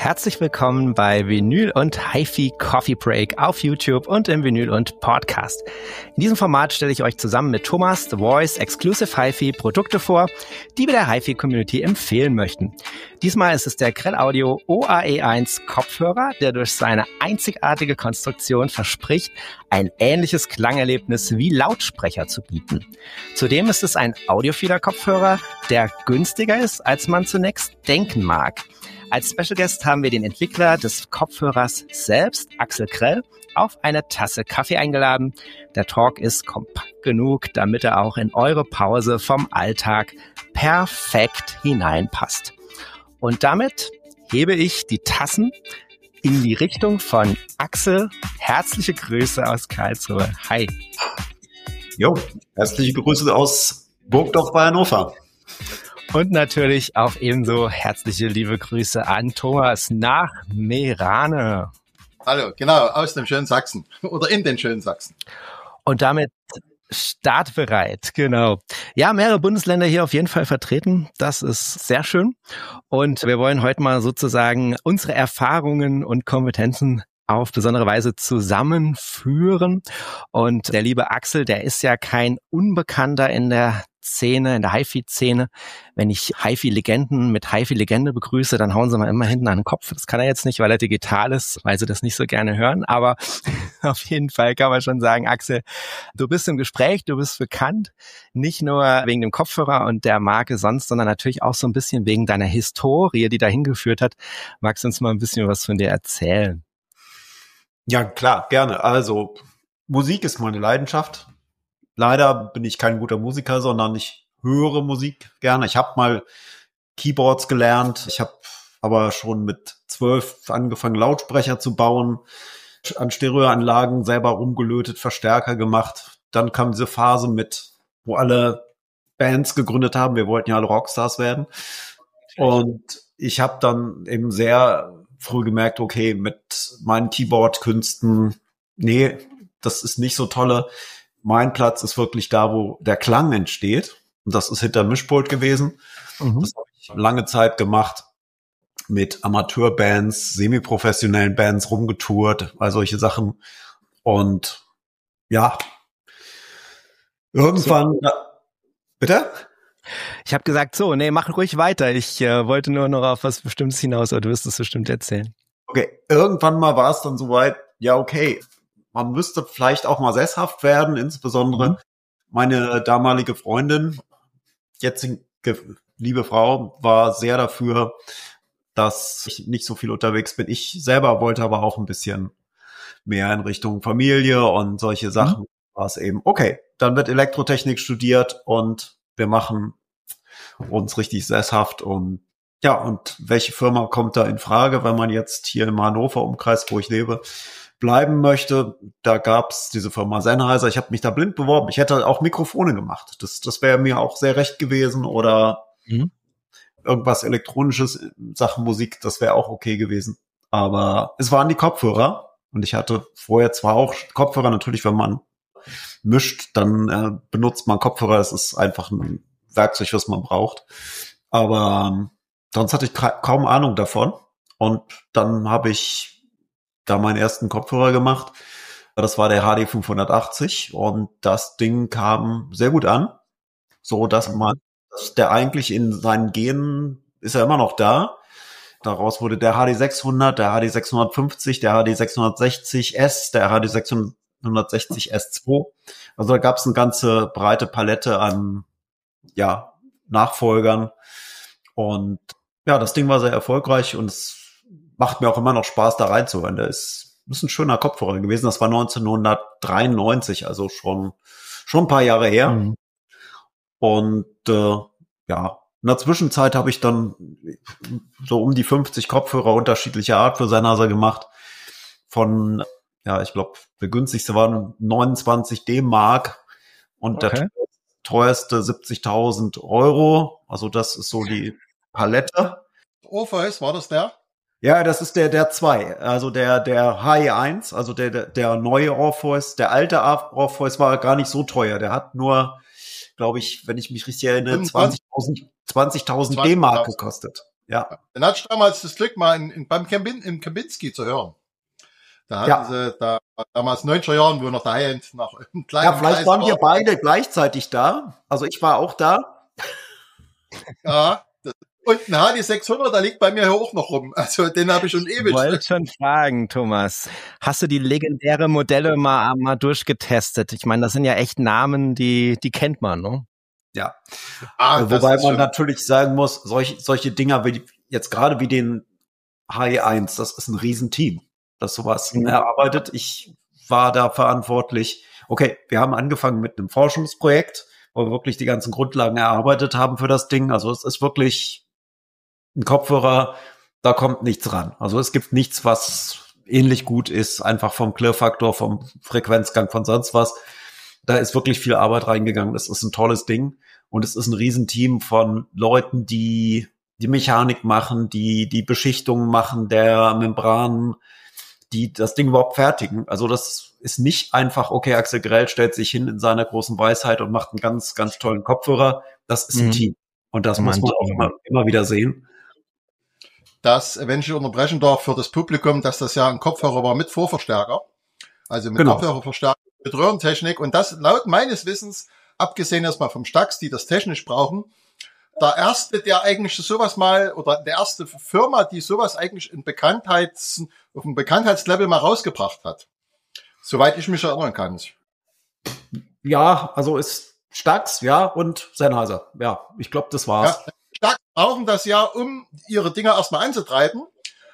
Herzlich willkommen bei Vinyl und HiFi Coffee Break auf YouTube und im Vinyl und Podcast. In diesem Format stelle ich euch zusammen mit Thomas, The Voice, Exclusive HiFi Produkte vor, die wir der HiFi Community empfehlen möchten. Diesmal ist es der Grell Audio OAE1 Kopfhörer, der durch seine einzigartige Konstruktion verspricht, ein ähnliches Klangerlebnis wie Lautsprecher zu bieten. Zudem ist es ein Audiofeeder-Kopfhörer, der günstiger ist, als man zunächst denken mag. Als Special Guest haben wir den Entwickler des Kopfhörers selbst, Axel Grell, auf eine Tasse Kaffee eingeladen. Der Talk ist kompakt genug, damit er auch in eure Pause vom Alltag perfekt hineinpasst. Und damit hebe ich die Tassen in die Richtung von Axel. Herzliche Grüße aus Karlsruhe. Hi. Jo, herzliche Grüße aus Burgdorf bei Hannover. Und natürlich auch ebenso herzliche liebe Grüße an Thomas nach Meerane. Hallo, genau, aus dem schönen Sachsen oder in den schönen Sachsen. Und damit startbereit, genau. Ja, mehrere Bundesländer hier auf jeden Fall vertreten. Das ist sehr schön. Und wir wollen heute mal sozusagen unsere Erfahrungen und Kompetenzen auf besondere Weise zusammenführen. Und der liebe Axel, der ist ja kein Unbekannter in der Szene, in der HiFi-Szene. Wenn ich HiFi-Legenden mit HiFi-Legende begrüße, dann hauen sie mal immer hinten an den Kopf. Das kann er jetzt nicht, weil er digital ist, weil sie das nicht so gerne hören. Aber auf jeden Fall kann man schon sagen, Axel, du bist im Gespräch, du bist bekannt. Nicht nur wegen dem Kopfhörer und der Marke sonst, sondern natürlich auch so ein bisschen wegen deiner Historie, die dahin geführt hat. Magst du uns mal ein bisschen was von dir erzählen? Ja, klar, gerne. Also, Musik ist meine Leidenschaft. Leider bin ich kein guter Musiker, sondern ich höre Musik gerne. Ich habe mal Keyboards gelernt. Ich habe aber schon mit 12 angefangen, Lautsprecher zu bauen, an Stereoanlagen selber rumgelötet, Verstärker gemacht. Dann kam diese Phase wo alle Bands gegründet haben. Wir wollten ja alle Rockstars werden. Und ich habe dann eben sehr früh gemerkt, okay, mit meinen Keyboard-Künsten, nee, das ist nicht so tolle. Mein Platz ist wirklich da, wo der Klang entsteht. Und das ist hinter Mischpult gewesen. Mhm. Das habe ich lange Zeit gemacht, mit Amateurbands, semi-professionellen Bands rumgetourt, all solche Sachen. Und ja, irgendwann, bitte? Ich habe gesagt, mach ruhig weiter. Ich wollte nur noch auf was Bestimmtes hinaus, aber du wirst es bestimmt erzählen. Okay, irgendwann mal war es dann soweit, ja okay, man müsste vielleicht auch mal sesshaft werden, insbesondere meine damalige Freundin, jetzige liebe Frau, war sehr dafür, dass ich nicht so viel unterwegs bin. Ich selber wollte aber auch ein bisschen mehr in Richtung Familie und solche Sachen. War es eben, okay, dann wird Elektrotechnik studiert und wir machen uns richtig sesshaft und ja, und welche Firma kommt da in Frage, wenn man jetzt hier im Hannover-Umkreis, wo ich lebe, bleiben möchte? Da gab's diese Firma Sennheiser. Ich habe mich da blind beworben. Ich hätte auch Mikrofone gemacht. Das wäre mir auch sehr recht gewesen oder irgendwas Elektronisches, Sachen Musik, das wäre auch okay gewesen. Aber es waren die Kopfhörer und ich hatte vorher zwar auch Kopfhörer, natürlich, wenn man mischt, dann benutzt man Kopfhörer. Das ist einfach ein Werkzeug, was man braucht. Aber sonst hatte ich kaum Ahnung davon. Und dann habe ich da meinen ersten Kopfhörer gemacht. Das war der HD 580 und das Ding kam sehr gut an, so dass der eigentlich in seinen Genen ist er immer noch da. Daraus wurde der HD 600, der HD 650, der HD 660S, der HD 660 S2. Also da gab es eine ganze breite Palette an Nachfolgern und ja, das Ding war sehr erfolgreich und es macht mir auch immer noch Spaß, da reinzuhören. Der ist ein schöner Kopfhörer gewesen. Das war 1993, also schon ein paar Jahre her. Mhm. Und in der Zwischenzeit habe ich dann so um die 50 Kopfhörer unterschiedlicher Art für Sennheiser gemacht. Von, ich glaube, der günstigste war 29 D-Mark und der teuerste 70.000 Euro. Also das ist so die Palette. Orpheus, war das der? Ja, das ist der 2, also der HE1, also der neue Orpheus. Der alte Orpheus war gar nicht so teuer. Der hat nur, glaube ich, wenn ich mich richtig erinnere, 20.000 D-Mark gekostet. Ja. Dann hatte ich damals das Glück, mal im Kempinski zu hören. Da hatten sie da damals 90er Jahren, wo noch der High-End noch im kleinen Ja, vielleicht Kreis waren war. wir beide gleichzeitig da. Also ich war auch da. Ja. Und ein HD 600, da liegt bei mir hier auch noch rum. Also den habe ich schon ewig. Ich wollte schon fragen, Thomas. Hast du die legendäre Modelle mal durchgetestet? Ich meine, das sind ja echt Namen, die kennt man, ne? Ja. Das Wobei ist man schon natürlich sagen muss, solche Dinger wie jetzt gerade wie den Hi1, das ist ein Riesenteam, das sowas erarbeitet. Ich war da verantwortlich. Okay, wir haben angefangen mit einem Forschungsprojekt, wo wir wirklich die ganzen Grundlagen erarbeitet haben für das Ding. Also es ist wirklich ein Kopfhörer, da kommt nichts ran. Also es gibt nichts, was ähnlich gut ist, einfach vom Klirrfaktor, vom Frequenzgang, von sonst was. Da ist wirklich viel Arbeit reingegangen. Das ist ein tolles Ding. Und es ist ein Riesenteam von Leuten, die die Mechanik machen, die Beschichtungen machen der Membranen, die das Ding überhaupt fertigen. Also das ist nicht einfach, okay, Axel Grell stellt sich hin in seiner großen Weisheit und macht einen ganz, ganz tollen Kopfhörer. Das ist ein Team. Und das muss man auch immer wieder sehen. Das, wenn ich unterbrechen darf für das Publikum, dass das ja ein Kopfhörer war mit Vorverstärker. Also mit Kopfhörerverstärker, mit Röhrentechnik. Und das laut meines Wissens, abgesehen erstmal vom Stax, die das technisch brauchen, der erste, der eigentlich sowas mal, oder der erste Firma, die sowas eigentlich auf dem Bekanntheitslevel mal rausgebracht hat. Soweit ich mich erinnern kann. Ja, also ist Stax, ja, und Sennheiser. Ja, ich glaube, das war's. Ja, Stax brauchen das ja, um ihre Dinger erstmal anzutreiben.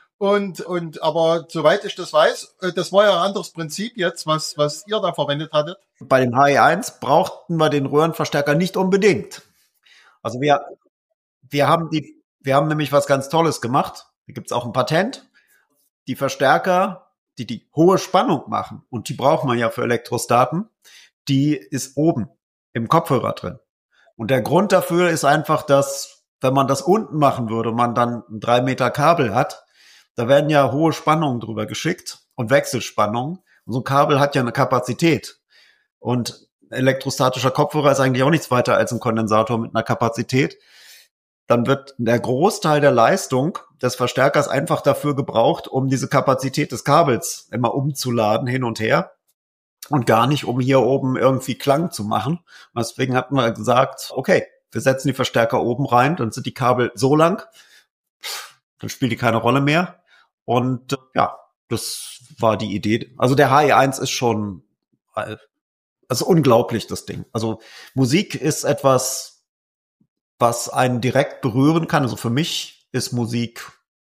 Aber soweit ich das weiß, das war ja ein anderes Prinzip jetzt, was ihr da verwendet hattet. Bei dem Hi1 brauchten wir den Röhrenverstärker nicht unbedingt. Also wir haben nämlich was ganz Tolles gemacht. Da gibt's auch ein Patent. Die Verstärker, die hohe Spannung machen, und die braucht man ja für Elektrostaten, die ist oben im Kopfhörer drin. Und der Grund dafür ist einfach, dass, wenn man das unten machen würde, man dann ein 3 Meter Kabel hat, da werden ja hohe Spannungen drüber geschickt und Wechselspannungen. Und so ein Kabel hat ja eine Kapazität. Und elektrostatischer Kopfhörer ist eigentlich auch nichts weiter als ein Kondensator mit einer Kapazität. Dann wird der Großteil der Leistung des Verstärkers einfach dafür gebraucht, um diese Kapazität des Kabels immer umzuladen hin und her und gar nicht, um hier oben irgendwie Klang zu machen. Und deswegen hatten wir gesagt, okay, wir setzen die Verstärker oben rein, dann sind die Kabel so lang, dann spielt die keine Rolle mehr. Und ja, das war die Idee. Also der Hi1 ist schon, also unglaublich, das Ding. Also Musik ist etwas, was einen direkt berühren kann. Also für mich ist Musik,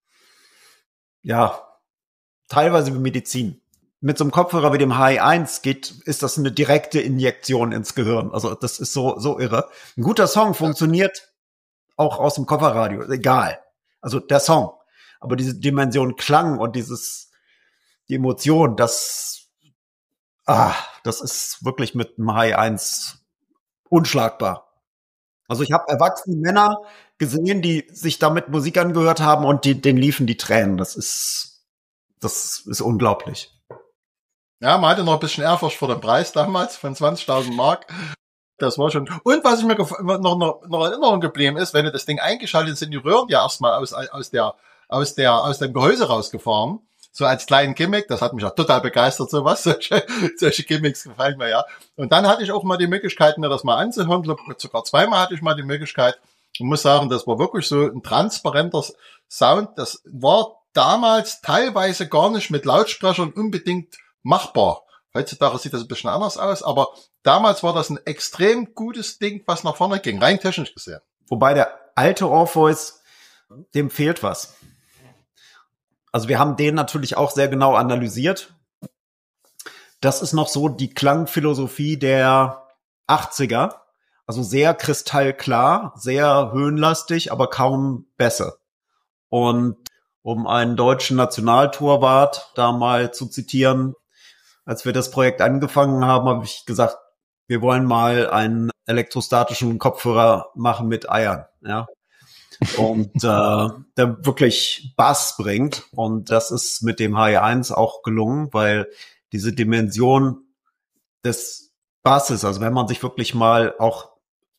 ja, teilweise wie Medizin. Mit so einem Kopfhörer wie dem Hi1 ist das eine direkte Injektion ins Gehirn. Also das ist so irre. Ein guter Song funktioniert auch aus dem Kofferradio, egal. Also der Song. Aber diese Dimension Klang und die Emotion, das ist wirklich mit dem Hi1 unschlagbar. Also ich habe erwachsene Männer gesehen, die sich damit Musik angehört haben und denen liefen die Tränen. Das ist unglaublich. Ja, man hatte noch ein bisschen Ehrfurcht vor dem Preis damals von 20.000 Mark. Das war schon. Und was ich mir noch in Erinnerung geblieben ist, wenn du das Ding eingeschaltet, sind die Röhren ja erstmal aus dem Gehäuse rausgefahren. So als kleinen Gimmick. Das hat mich auch total begeistert, sowas. Solche Gimmicks gefallen mir ja. Und dann hatte ich auch mal die Möglichkeit, mir das mal anzuhören. Sogar zweimal hatte ich mal die Möglichkeit. Ich muss sagen, das war wirklich so ein transparenter Sound. Das war damals teilweise gar nicht mit Lautsprechern unbedingt machbar. Heutzutage sieht das ein bisschen anders aus, aber damals war das ein extrem gutes Ding, was nach vorne ging, rein technisch gesehen. Wobei der alte Orpheus, dem fehlt was. Also wir haben den natürlich auch sehr genau analysiert. Das ist noch so die Klangphilosophie der 80er. Also sehr kristallklar, sehr höhenlastig, aber kaum besser. Und um einen deutschen Nationaltorwart da mal zu zitieren, als wir das Projekt angefangen haben, habe ich gesagt, wir wollen mal einen elektrostatischen Kopfhörer machen mit Eiern, ja. Und der wirklich Bass bringt. Und das ist mit dem Hi1 auch gelungen, weil diese Dimension des Basses, also wenn man sich wirklich mal auch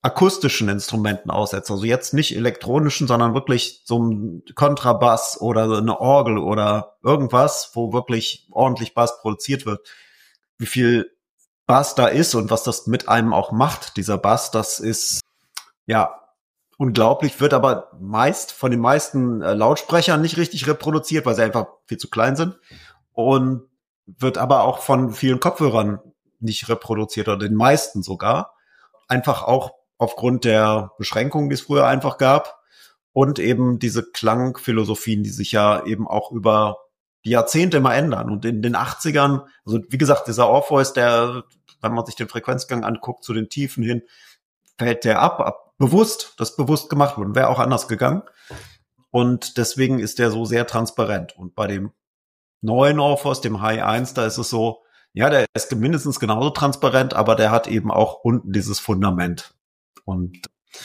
akustischen Instrumenten aussetzt. Also jetzt nicht elektronischen, sondern wirklich so ein Kontrabass oder so eine Orgel oder irgendwas, wo wirklich ordentlich Bass produziert wird. Wie viel Bass da ist und was das mit einem auch macht, dieser Bass, das ist ja unglaublich, wird aber meist von den meisten Lautsprechern nicht richtig reproduziert, weil sie einfach viel zu klein sind und wird aber auch von vielen Kopfhörern nicht reproduziert oder den meisten sogar. Einfach auch aufgrund der Beschränkungen, die es früher einfach gab und eben diese Klangphilosophien, die sich ja eben auch über die Jahrzehnte immer ändern. Und in den 80ern, also wie gesagt, dieser Orpheus, der, wenn man sich den Frequenzgang anguckt, zu den Tiefen hin, fällt der ab, bewusst, das bewusst gemacht wurde, wäre auch anders gegangen. Und deswegen ist der so sehr transparent. Und bei dem neuen Orpheus, dem High 1, da ist es so, ja, der ist mindestens genauso transparent, aber der hat eben auch unten dieses Fundament. Und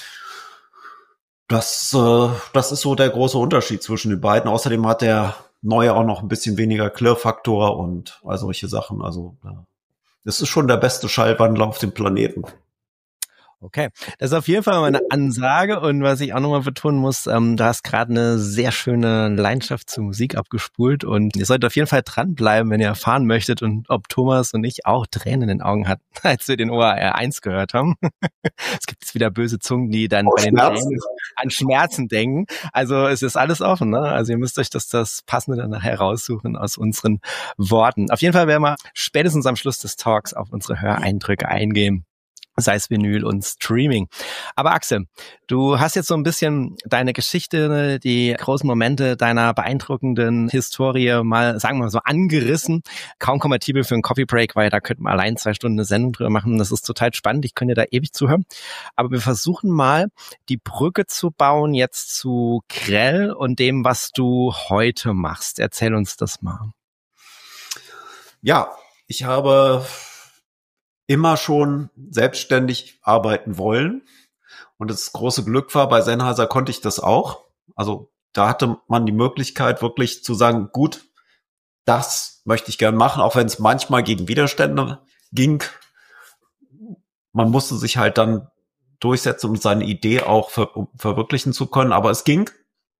das ist so der große Unterschied zwischen den beiden. Außerdem hat der neue auch noch ein bisschen weniger Klirrfaktor und all solche Sachen. Also das ist schon der beste Schallwandler auf dem Planeten. Okay, das ist auf jeden Fall meine Ansage und was ich auch nochmal betonen muss, du hast gerade eine sehr schöne Leidenschaft zur Musik abgespult und ihr solltet auf jeden Fall dranbleiben, wenn ihr erfahren möchtet und ob Thomas und ich auch Tränen in den Augen hatten, als wir den ORR 1 gehört haben. Es gibt jetzt wieder böse Zungen, die dann bei den Tränen an Schmerzen denken. Also es ist alles offen, ne? Also ihr müsst euch das Passende dann nachher raussuchen aus unseren Worten. Auf jeden Fall werden wir spätestens am Schluss des Talks auf unsere Höreindrücke eingehen, sei es Vinyl und Streaming. Aber Axel, du hast jetzt so ein bisschen deine Geschichte, die großen Momente deiner beeindruckenden Historie mal, sagen wir mal so, angerissen. Kaum kompatibel für einen Coffee Break, weil da könnten wir allein 2 Stunden eine Sendung drüber machen. Das ist total spannend. Ich könnte da ewig zuhören. Aber wir versuchen mal, die Brücke zu bauen jetzt zu Grell und dem, was du heute machst. Erzähl uns das mal. Ja, ich habe immer schon selbstständig arbeiten wollen. Und das große Glück war, bei Sennheiser konnte ich das auch. Also da hatte man die Möglichkeit wirklich zu sagen, gut, das möchte ich gern machen, auch wenn es manchmal gegen Widerstände ging. Man musste sich halt dann durchsetzen, um seine Idee auch verwirklichen zu können, aber es ging.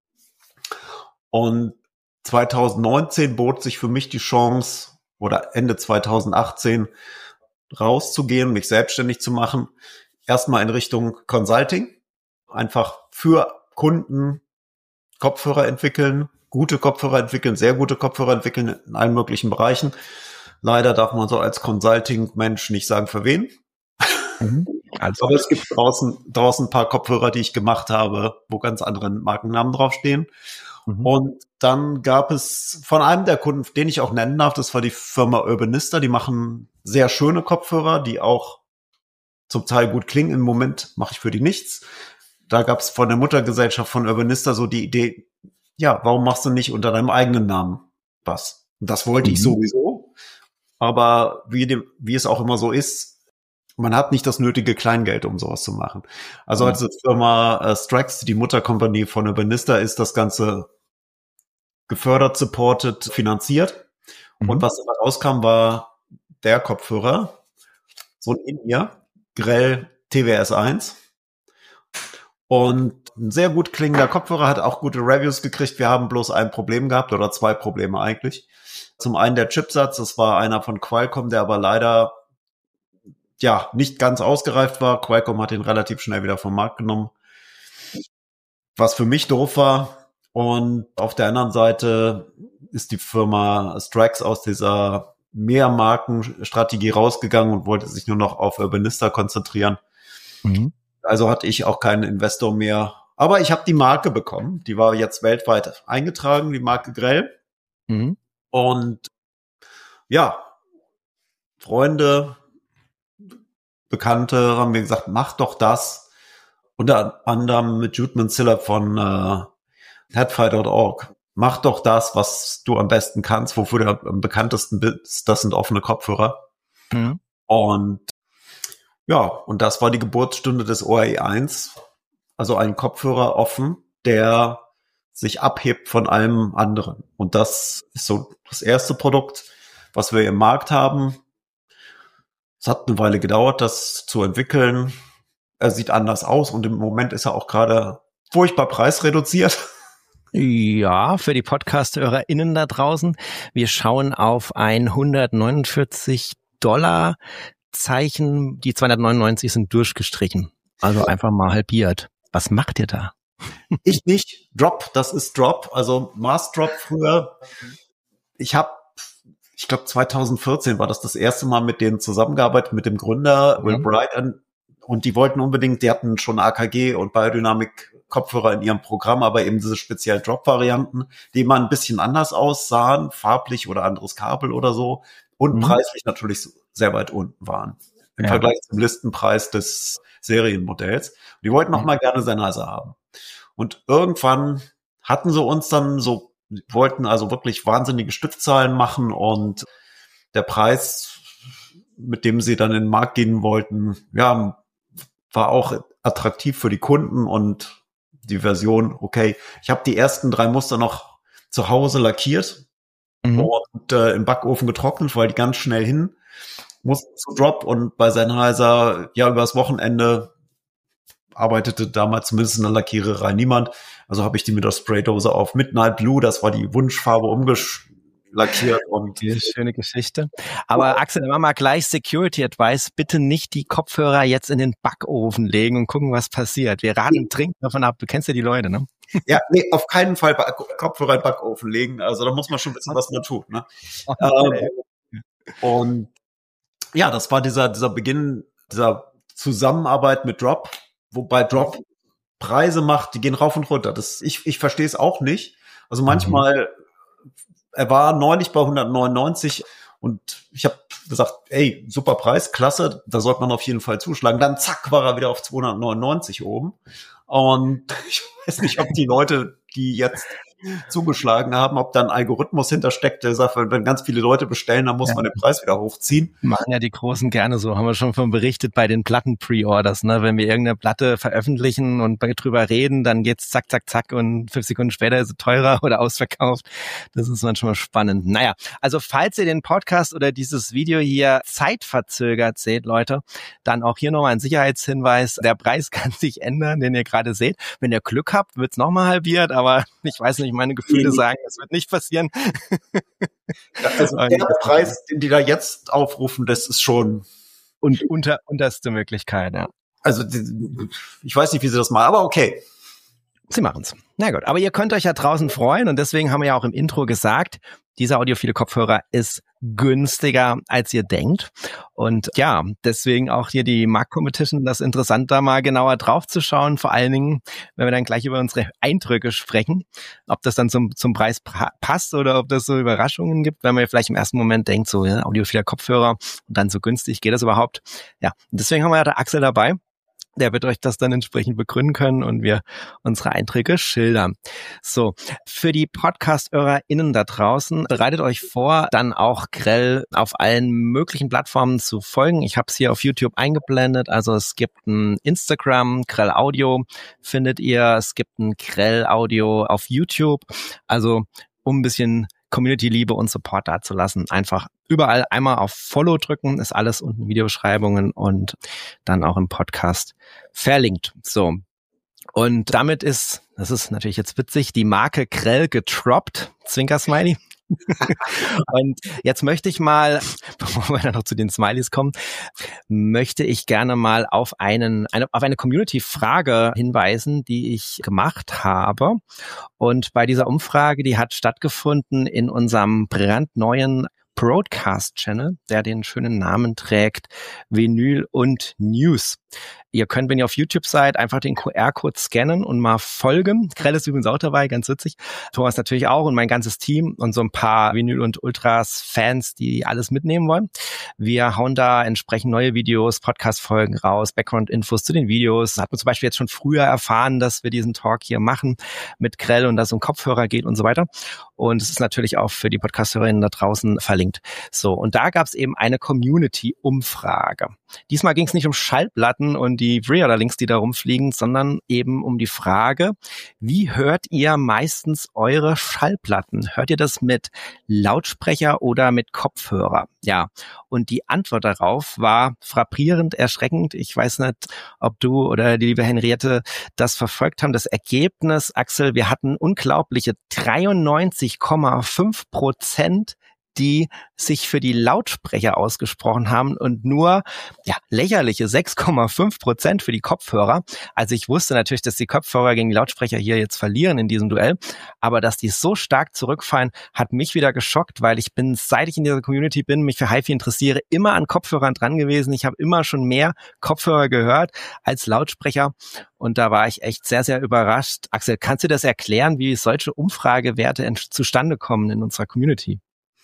Und 2019 bot sich für mich die Chance, oder Ende 2018, rauszugehen, mich selbstständig zu machen. Erstmal in Richtung Consulting. Einfach für Kunden Kopfhörer entwickeln, gute Kopfhörer entwickeln, sehr gute Kopfhörer entwickeln in allen möglichen Bereichen. Leider darf man so als Consulting-Mensch nicht sagen, für wen. Also. Aber es gibt draußen ein paar Kopfhörer, die ich gemacht habe, wo ganz andere Markennamen draufstehen. Und dann gab es von einem der Kunden, den ich auch nennen darf, das war die Firma Urbanista, die machen sehr schöne Kopfhörer, die auch zum Teil gut klingen. Im Moment mache ich für die nichts. Da gab es von der Muttergesellschaft von Urbanista so die Idee, ja, warum machst du nicht unter deinem eigenen Namen was? Und das wollte ich sowieso. Aber wie es auch immer so ist, man hat nicht das nötige Kleingeld, um sowas zu machen. Also als die Firma Strax, die Mutterkompanie von Urbanista, ist das Ganze gefördert, supported, finanziert. Und was dabei rauskam, war der Kopfhörer, so ein In-Ear, Grell TWS 1. Und ein sehr gut klingender Kopfhörer, hat auch gute Reviews gekriegt. Wir haben bloß ein Problem gehabt, oder 2 Probleme eigentlich. Zum einen der Chipsatz, das war einer von Qualcomm, der aber leider ja nicht ganz ausgereift war. Qualcomm hat ihn relativ schnell wieder vom Markt genommen. Was für mich doof war. Und auf der anderen Seite ist die Firma Strax aus dieser Mehrmarkenstrategie rausgegangen und wollte sich nur noch auf Urbanista konzentrieren. Also hatte ich auch keinen Investor mehr. Aber ich habe die Marke bekommen. Die war jetzt weltweit eingetragen, die Marke Grell. Und ja, Freunde, Bekannte haben mir gesagt, mach doch das. Unter anderem mit Jude Mansilla von headfi.org. Mach doch das, was du am besten kannst, wofür du am bekanntesten bist. Das sind offene Kopfhörer. Und ja, und das war die Geburtsstunde des ORE 1. Also ein Kopfhörer offen, der sich abhebt von allem anderen. Und das ist so das erste Produkt, was wir im Markt haben. Es hat eine Weile gedauert, das zu entwickeln. er sieht anders aus und im Moment ist er auch gerade furchtbar preisreduziert. Ja, für die Podcast-HörerInnen da draußen. Wir schauen auf ein $149 Zeichen. Die 299 sind durchgestrichen. Also einfach mal halbiert. Was macht ihr da? Ich nicht. Drop, das ist Drop. Also Mars Drop früher. Ich glaube 2014 war das erste Mal mit denen zusammengearbeitet, mit dem Gründer Will Bright. Und die wollten unbedingt, die hatten schon AKG und Biodynamic Kopfhörer in ihrem Programm, aber eben diese speziell Drop-Varianten, die immer ein bisschen anders aussahen, farblich oder anderes Kabel oder so und preislich natürlich sehr weit unten waren im Vergleich zum Listenpreis des Serienmodells. Und die wollten noch mal gerne Sennheiser haben. Und irgendwann hatten sie uns dann so, wollten also wirklich wahnsinnige Stückzahlen machen und der Preis, mit dem sie dann in den Markt gehen wollten, ja, war auch attraktiv für die Kunden und die Version, okay, ich habe die ersten 3 Muster noch zu Hause lackiert und im Backofen getrocknet, weil die ganz schnell hin mussten zu Drop und bei Sennheiser, ja, übers Wochenende arbeitete damals zumindest in der Lackiererei niemand, also habe ich die mit der Spraydose auf Midnight Blue, das war die Wunschfarbe, lackiert und schöne Geschichte. Aber Axel, dann machen wir gleich Security Advice. Bitte nicht die Kopfhörer jetzt in den Backofen legen und gucken, was passiert. Wir raten dringend davon ab. Du kennst ja die Leute, ne? Ja, nee, auf keinen Fall Kopfhörer in den Backofen legen. Also da muss man schon wissen, was man tut, ne? Und ja, das war dieser Beginn dieser Zusammenarbeit mit Drop, wobei Drop Preise macht, die gehen rauf und runter. Ich verstehe es auch nicht. Also manchmal er war neulich bei 199 und ich habe gesagt, ey, super Preis, klasse, da sollte man auf jeden Fall zuschlagen. Dann zack, war er wieder auf 299 oben. Und ich weiß nicht, ob die Leute, die jetzt zugeschlagen haben, ob da ein Algorithmus hintersteckt, der sagt, wenn ganz viele Leute bestellen, dann muss man den Preis wieder hochziehen. Machen ja die Großen gerne so, haben wir schon von berichtet bei den Platten-Pre-Orders, ne? Wenn wir irgendeine Platte veröffentlichen und drüber reden, dann geht's zack, zack, zack und 5 Sekunden später ist es teurer oder ausverkauft. Das ist manchmal spannend. Naja, also falls ihr den Podcast oder dieses Video hier zeitverzögert seht, Leute, dann auch hier nochmal ein Sicherheitshinweis. Der Preis kann sich ändern, den ihr gerade seht. Wenn ihr Glück habt, wird's nochmal halbiert, aber ich weiß nicht, meine Gefühle sagen, das wird nicht passieren. Also der Preis, den die da jetzt aufrufen, das ist schon und unterste Möglichkeit, ja. Also ich weiß nicht, wie sie das machen, aber okay. Sie machen's. Na gut, aber ihr könnt euch ja draußen freuen und deswegen haben wir ja auch im Intro gesagt, dieser audiophile Kopfhörer ist günstiger, als ihr denkt. Und ja, deswegen auch hier die Markt Competition, das ist interessant, da mal genauer drauf zu schauen. Vor allen Dingen, wenn wir dann gleich über unsere Eindrücke sprechen, ob das dann zum Preis passt oder ob das so Überraschungen gibt, wenn man vielleicht im ersten Moment denkt, so ja, audiophiler Kopfhörer und dann so günstig, geht das überhaupt? Ja, und deswegen haben wir ja der Axel dabei. Der wird euch das dann entsprechend begründen können und wir unsere Einträge schildern. So, für die Podcast-HörerInnen da draußen, bereitet euch vor, dann auch Grell auf allen möglichen Plattformen zu folgen. Ich habe es hier auf YouTube eingeblendet. Also es gibt ein Instagram, Grell Audio findet ihr. Es gibt ein Grell Audio auf YouTube. Also um ein bisschen Community-Liebe und Support dazulassen. Einfach überall einmal auf Follow drücken, ist alles unten Videobeschreibungen und dann auch im Podcast verlinkt. So. Und damit das ist natürlich jetzt witzig, die Marke Grell getroppt. Zwinker-Smiley. Und jetzt möchte ich mal, bevor wir dann noch zu den Smileys kommen, möchte ich gerne mal auf eine Community-Frage hinweisen, die ich gemacht habe. Und bei dieser Umfrage, die hat stattgefunden in unserem brandneuen Broadcast-Channel, der den schönen Namen trägt, Vinyl und News. Ihr könnt, wenn ihr auf YouTube seid, einfach den QR-Code scannen und mal folgen. Grell ist übrigens auch dabei, ganz witzig. Thomas natürlich auch und mein ganzes Team und so ein paar Vinyl und Ultras-Fans, die alles mitnehmen wollen. Wir hauen da entsprechend neue Videos, Podcast-Folgen raus, Background-Infos zu den Videos. Hat man zum Beispiel jetzt schon früher erfahren, dass wir diesen Talk hier machen mit Grell und dass es um Kopfhörer geht und so weiter. Und es ist natürlich auch für die Podcast-HörerInnen da draußen verlinkt. So, und da gab es eben eine Community-Umfrage. diesmal ging es nicht um Schallplatten und die Reader-Links, die da rumfliegen, sondern eben um die Frage, wie hört ihr meistens eure Schallplatten? Hört ihr das mit Lautsprecher oder mit Kopfhörer? Ja, und die Antwort darauf war frappierend, erschreckend. Ich weiß nicht, ob du oder die liebe Henriette das verfolgt haben. Das Ergebnis, Axel, wir hatten unglaubliche 93,5%, die sich für die Lautsprecher ausgesprochen haben und nur lächerliche 6,5% für die Kopfhörer. Also ich wusste natürlich, dass die Kopfhörer gegen die Lautsprecher hier jetzt verlieren in diesem Duell, aber dass die so stark zurückfallen, hat mich wieder geschockt, weil ich bin, seit ich in dieser Community bin, mich für HiFi interessiere, immer an Kopfhörern dran gewesen. Ich habe immer schon mehr Kopfhörer gehört als Lautsprecher und da war ich echt sehr, sehr überrascht. Axel, kannst du das erklären, wie solche Umfragewerte zustande kommen in unserer Community?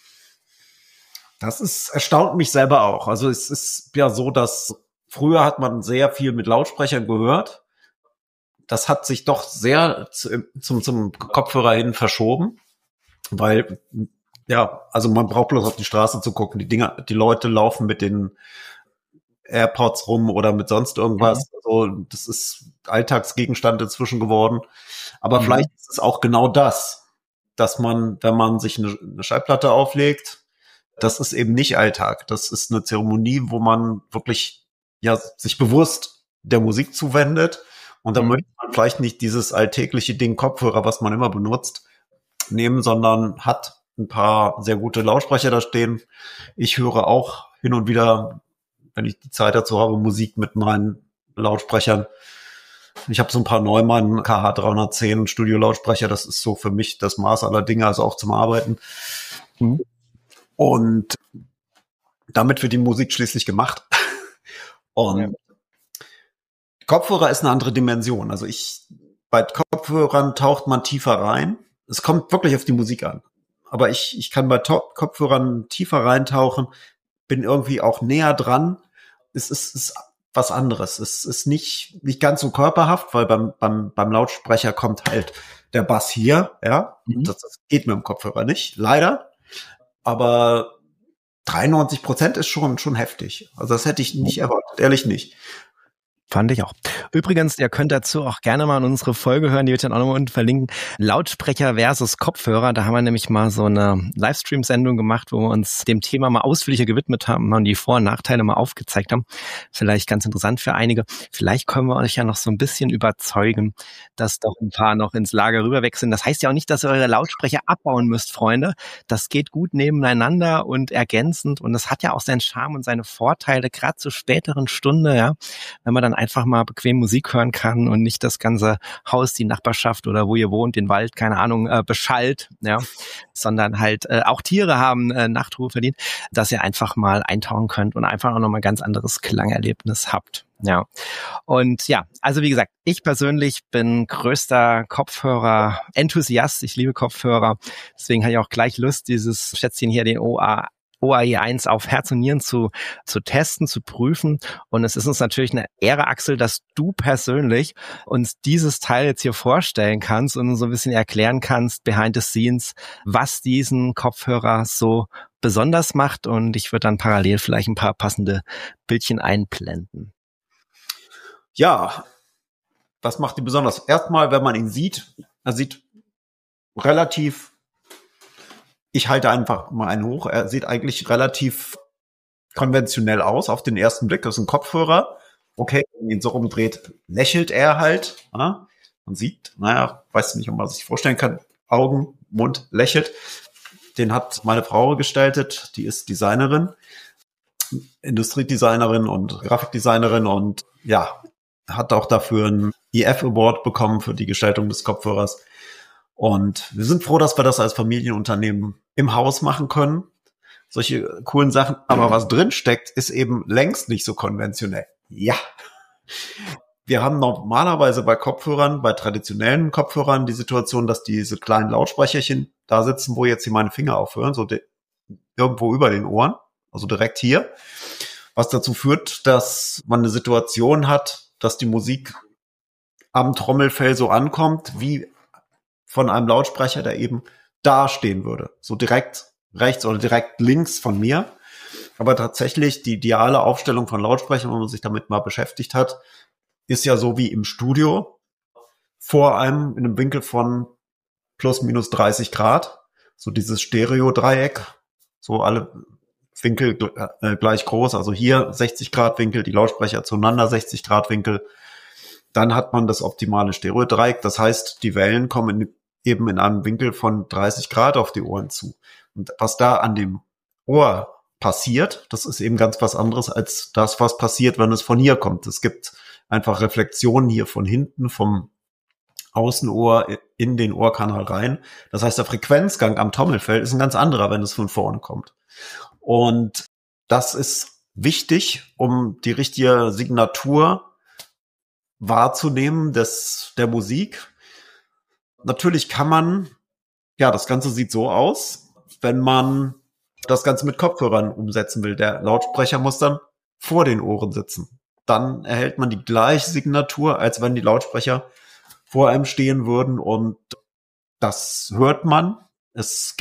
Das erstaunt mich selber auch. Also es ist ja so, dass früher hat man sehr viel mit Lautsprechern gehört. Das hat sich doch sehr zum Kopfhörer hin verschoben, weil also man braucht bloß auf die Straße zu gucken. Die Leute laufen mit den AirPods rum oder mit sonst irgendwas. Also das ist Alltagsgegenstand inzwischen geworden. Aber vielleicht ist es auch genau das, dass man, wenn man sich eine Schallplatte auflegt, das ist eben nicht Alltag. Das ist eine Zeremonie, wo man wirklich sich bewusst der Musik zuwendet. Und da möchte man vielleicht nicht dieses alltägliche Ding Kopfhörer, was man immer benutzt, nehmen, sondern hat ein paar sehr gute Lautsprecher da stehen. Ich höre auch hin und wieder, wenn ich die Zeit dazu habe, Musik mit meinen Lautsprechern. Ich habe so ein paar Neumann KH310 Studio-Lautsprecher. Das ist so für mich das Maß aller Dinge, also auch zum Arbeiten. Und damit wird die Musik schließlich gemacht. Und Kopfhörer ist eine andere Dimension. Also bei Kopfhörern taucht man tiefer rein. Es kommt wirklich auf die Musik an. Aber ich kann bei Kopfhörern tiefer reintauchen, bin irgendwie auch näher dran. Es ist was anderes. Es ist nicht ganz so körperhaft, weil beim Lautsprecher kommt halt der Bass hier, Das geht mit dem Kopfhörer nicht, leider. Aber 93% ist schon heftig. Also das hätte ich nicht erwartet, ehrlich nicht. Fand ich auch. Übrigens, ihr könnt dazu auch gerne mal in unsere Folge hören, die wird dann auch nochmal unten verlinken. Lautsprecher versus Kopfhörer. Da haben wir nämlich mal so eine Livestream-Sendung gemacht, wo wir uns dem Thema mal ausführlicher gewidmet haben und die Vor- und Nachteile mal aufgezeigt haben. Vielleicht ganz interessant für einige. Vielleicht können wir euch ja noch so ein bisschen überzeugen, dass doch ein paar noch ins Lager rüberwechseln. Das heißt ja auch nicht, dass ihr eure Lautsprecher abbauen müsst, Freunde. Das geht gut nebeneinander und ergänzend und das hat ja auch seinen Charme und seine Vorteile, gerade zur späteren Stunde, wenn man dann einfach mal bequem Musik hören kann und nicht das ganze Haus, die Nachbarschaft oder wo ihr wohnt, den Wald, keine Ahnung, beschallt, sondern halt auch Tiere haben Nachtruhe verdient, dass ihr einfach mal eintauchen könnt und einfach auch nochmal ein ganz anderes Klangerlebnis habt. Ja. Und also wie gesagt, ich persönlich bin größter Kopfhörer-Enthusiast. Ich liebe Kopfhörer. Deswegen habe ich auch gleich Lust, dieses Schätzchen hier, den OAE1 auf Herz und Nieren zu testen, zu prüfen. Und es ist uns natürlich eine Ehre, Axel, dass du persönlich uns dieses Teil jetzt hier vorstellen kannst und so ein bisschen erklären kannst, behind the scenes, was diesen Kopfhörer so besonders macht. Und ich würde dann parallel vielleicht ein paar passende Bildchen einblenden. Ja, was macht die besonders? Erstmal, wenn man ihn sieht, er sieht relativ, ich halte einfach mal einen hoch, er sieht eigentlich relativ konventionell aus auf den ersten Blick. Das ist ein Kopfhörer. Okay, wenn man ihn so rumdreht, lächelt er halt. Man sieht, weiß nicht, ob man sich vorstellen kann, Augen, Mund, lächelt. Den hat meine Frau gestaltet, die ist Designerin, Industriedesignerin und Grafikdesignerin und hat auch dafür einen EF Award bekommen für die Gestaltung des Kopfhörers. Und wir sind froh, dass wir das als Familienunternehmen im Haus machen können. Solche coolen Sachen. Aber was drin steckt, ist eben längst nicht so konventionell. Ja. Wir haben normalerweise bei Kopfhörern, bei traditionellen Kopfhörern die Situation, dass diese kleinen Lautsprecherchen da sitzen, wo jetzt hier meine Finger aufhören, so irgendwo über den Ohren, also direkt hier. Was dazu führt, dass man eine Situation hat, dass die Musik am Trommelfell so ankommt, wie von einem Lautsprecher, der eben da stehen würde. So direkt rechts oder direkt links von mir. Aber tatsächlich die ideale Aufstellung von Lautsprechern, wenn man sich damit mal beschäftigt hat, ist ja so wie im Studio vor einem in einem Winkel von plus minus 30 Grad. So dieses Stereo-Dreieck, so alle Winkel gleich groß. Also hier 60 Grad Winkel, die Lautsprecher zueinander 60 Grad Winkel. Dann hat man das optimale Stereo-Dreieck. Das heißt, die Wellen kommen eben in einem Winkel von 30 Grad auf die Ohren zu. Und was da an dem Ohr passiert, das ist eben ganz was anderes als das, was passiert, wenn es von hier kommt. Es gibt einfach Reflexionen hier von hinten, vom Außenohr in den Ohrkanal rein. Das heißt, der Frequenzgang am Trommelfell ist ein ganz anderer, wenn es von vorne kommt. Und das ist wichtig, um die richtige Signatur wahrzunehmen der Musik. Natürlich kann man, ja, das Ganze sieht so aus, wenn man das Ganze mit Kopfhörern umsetzen will. Der Lautsprecher muss dann vor den Ohren sitzen. Dann erhält man die gleiche Signatur, als wenn die Lautsprecher vor einem stehen würden, und das hört man. Das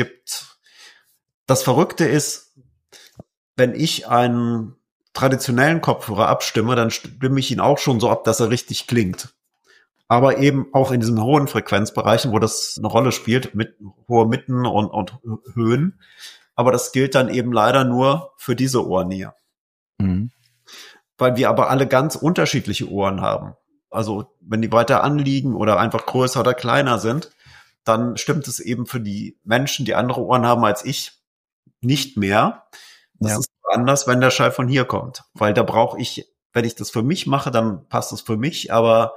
Verrückte ist, wenn ich einen traditionellen Kopfhörer abstimme, dann stimme ich ihn auch schon so ab, dass er richtig klingt. Aber eben auch in diesen hohen Frequenzbereichen, wo das eine Rolle spielt, mit hohe Mitten und Höhen. Aber das gilt dann eben leider nur für diese Ohrnähe. Mhm. Weil wir aber alle ganz unterschiedliche Ohren haben. Also wenn die weiter anliegen oder einfach größer oder kleiner sind, dann stimmt es eben für die Menschen, die andere Ohren haben als ich, nicht mehr. Das ist anders, wenn der Schall von hier kommt. Weil da brauche ich, wenn ich das für mich mache, dann passt es für mich, aber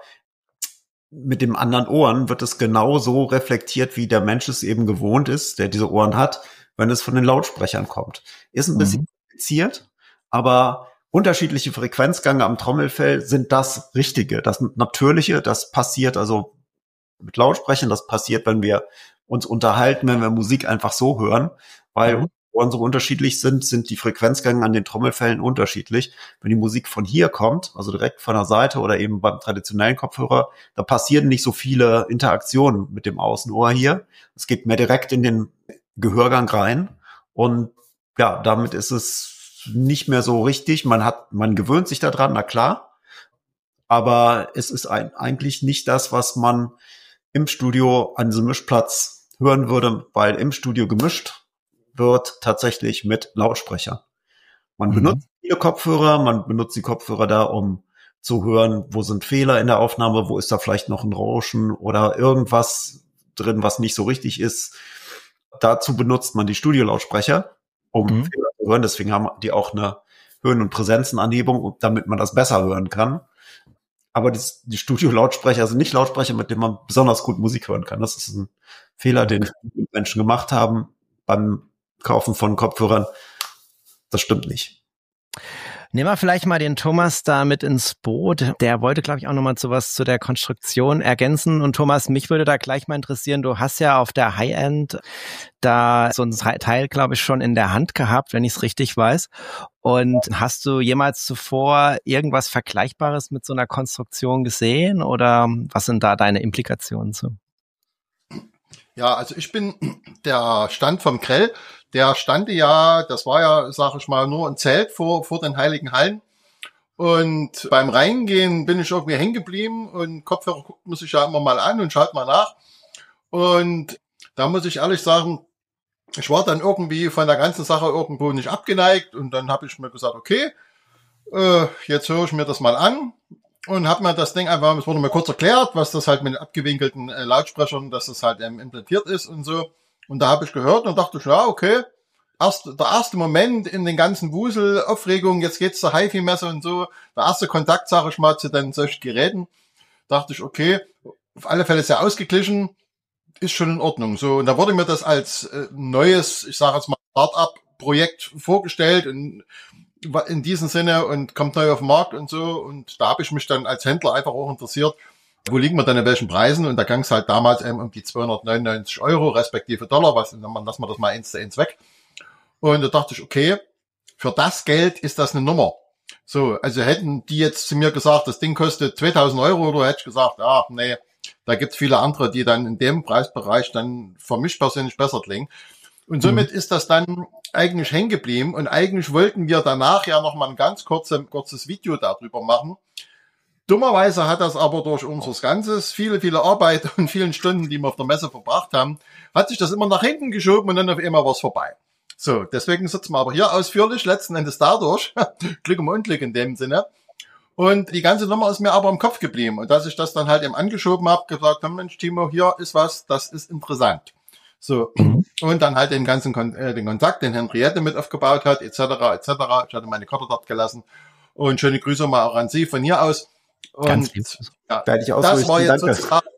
mit dem anderen Ohren wird es genauso reflektiert, wie der Mensch es eben gewohnt ist, der diese Ohren hat, wenn es von den Lautsprechern kommt. Ist ein bisschen kompliziert, aber unterschiedliche Frequenzgänge am Trommelfell sind das Richtige, das Natürliche, das passiert also mit Lautsprechern, das passiert, wenn wir uns unterhalten, wenn wir Musik einfach so hören, weil Ohren so unterschiedlich sind die Frequenzgänge an den Trommelfällen unterschiedlich. Wenn die Musik von hier kommt, also direkt von der Seite oder eben beim traditionellen Kopfhörer, da passieren nicht so viele Interaktionen mit dem Außenohr hier. Es geht mehr direkt in den Gehörgang rein und ja, damit ist es nicht mehr so richtig. Man gewöhnt sich daran, na klar, aber es ist eigentlich nicht das, was man im Studio an diesem Mischplatz hören würde, weil im Studio gemischt wird tatsächlich mit Lautsprecher. Man benutzt viele Kopfhörer, man benutzt die Kopfhörer da, um zu hören, wo sind Fehler in der Aufnahme, wo ist da vielleicht noch ein Rauschen oder irgendwas drin, was nicht so richtig ist. Dazu benutzt man die Studiolautsprecher, um Fehler zu hören. Deswegen haben die auch eine Höhen- und Präsenzenanhebung, damit man das besser hören kann. Aber die Studiolautsprecher sind nicht Lautsprecher, mit denen man besonders gut Musik hören kann. Das ist ein Fehler, den Menschen gemacht haben beim Kaufen von Kopfhörern. Das stimmt nicht. Nehmen wir vielleicht mal den Thomas da mit ins Boot. Der wollte, glaube ich, auch nochmal zu der Konstruktion ergänzen. Und Thomas, mich würde da gleich mal interessieren, du hast ja auf der High-End da so ein Teil, glaube ich, schon in der Hand gehabt, wenn ich es richtig weiß. Und hast du jemals zuvor irgendwas Vergleichbares mit so einer Konstruktion gesehen? Oder was sind da deine Implikationen zu? Ja, also der Stand vom Grell, der stande ja, das war ja, sag ich mal, nur ein Zelt vor den Heiligen Hallen. Und beim Reingehen bin ich irgendwie hängen geblieben und Kopfhörer guckt man sich ja immer mal an und schaut mal nach. Und da muss ich ehrlich sagen, ich war dann irgendwie von der ganzen Sache irgendwo nicht abgeneigt und dann habe ich mir gesagt, okay, jetzt höre ich mir das mal an. Und habe mir das Ding einfach, es wurde mir kurz erklärt, was das halt mit den abgewinkelten Lautsprechern, dass das halt implantiert ist und so. Und da habe ich gehört und dachte ich, ja, okay. Der erste Moment in den ganzen Wusel, Aufregung, jetzt geht's zur HiFi-Messe und so. Der erste Kontakt, sage ich mal, zu den solchen Geräten. Dachte ich, okay, auf alle Fälle sehr ausgeglichen, ist schon in Ordnung. So, und da wurde mir das als neues, ich sage jetzt mal, Start-up-Projekt vorgestellt und in diesem Sinne und kommt neu auf den Markt und so. Und da habe ich mich dann als Händler einfach auch interessiert, wo liegen wir denn in welchen Preisen? Und da ging es halt damals eben um die 299 € respektive Dollar, lassen wir das mal 1:1 weg. Und da dachte ich, okay, für das Geld ist das eine Nummer. So, also hätten die jetzt zu mir gesagt, das Ding kostet 2000 € oder hätte ich gesagt, nee, da gibt's viele andere, die dann in dem Preisbereich dann für mich persönlich besser klingen. Und somit ist das dann eigentlich hängen geblieben. Und eigentlich wollten wir danach ja noch mal ein ganz kurzes Video darüber machen. Dummerweise hat das aber durch unseres Ganzes, viele Arbeit und vielen Stunden, die wir auf der Messe verbracht haben, hat sich das immer nach hinten geschoben und dann auf einmal war es vorbei. So, deswegen sitzen wir aber hier ausführlich, letzten Endes dadurch, Glück im Unglück in dem Sinne. Und die ganze Nummer ist mir aber im Kopf geblieben. Und dass ich das dann halt eben angeschoben habe, gesagt habe, Mensch, Timo, hier ist was, das ist interessant. So, und dann halt den ganzen den Kontakt, den Henriette mit aufgebaut hat, etc. Ich hatte meine Karte dort gelassen. Und schöne Grüße mal auch an Sie von hier aus. Und ja, das war jetzt sozusagen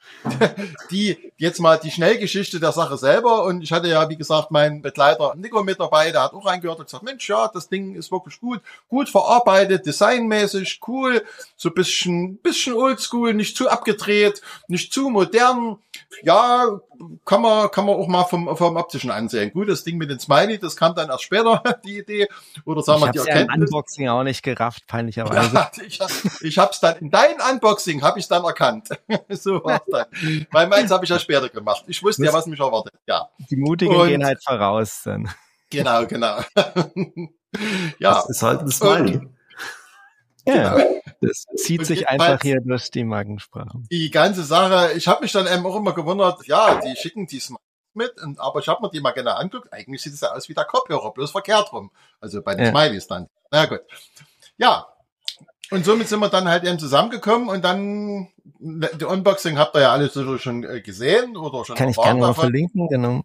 die Schnellgeschichte der Sache selber. Und ich hatte ja, wie gesagt, meinen Begleiter Nico mit dabei, der hat auch reingehört und gesagt, Mensch, ja, das Ding ist wirklich gut verarbeitet, designmäßig, cool, so bisschen oldschool, nicht zu abgedreht, nicht zu modern. Ja, kann man auch mal vom optischen ansehen. Gut, das Ding mit den Smiley, das kam dann erst später, die Idee. Oder sagen wir, die Erkenntnis. Ich habe ja im Unboxing auch nicht gerafft, peinlicherweise. Ja, ich hab's dann, in deinem Unboxing habe ich dann erkannt. So war's dann. Weil meins habe ich ja später gemacht. Ich wusste ja, was mich erwartet. Ja. Die Mutigen gehen halt voraus dann. Genau. Ja. Das ist halt ein Smiley. Ja, das zieht sich einfach hier durch die Markensprache. Die ganze Sache, ich habe mich dann eben auch immer gewundert, ja, die schicken die Smileys mit, aber ich habe mir die mal genau angeguckt. Eigentlich sieht es ja aus wie der Kopfhörer, bloß verkehrt rum. Also bei den Smileys dann. Na gut. Ja. Und somit sind wir dann halt eben zusammengekommen und dann, die Unboxing habt ihr ja alle schon gesehen oder schon. Kann ich gerne mal verlinken, genau.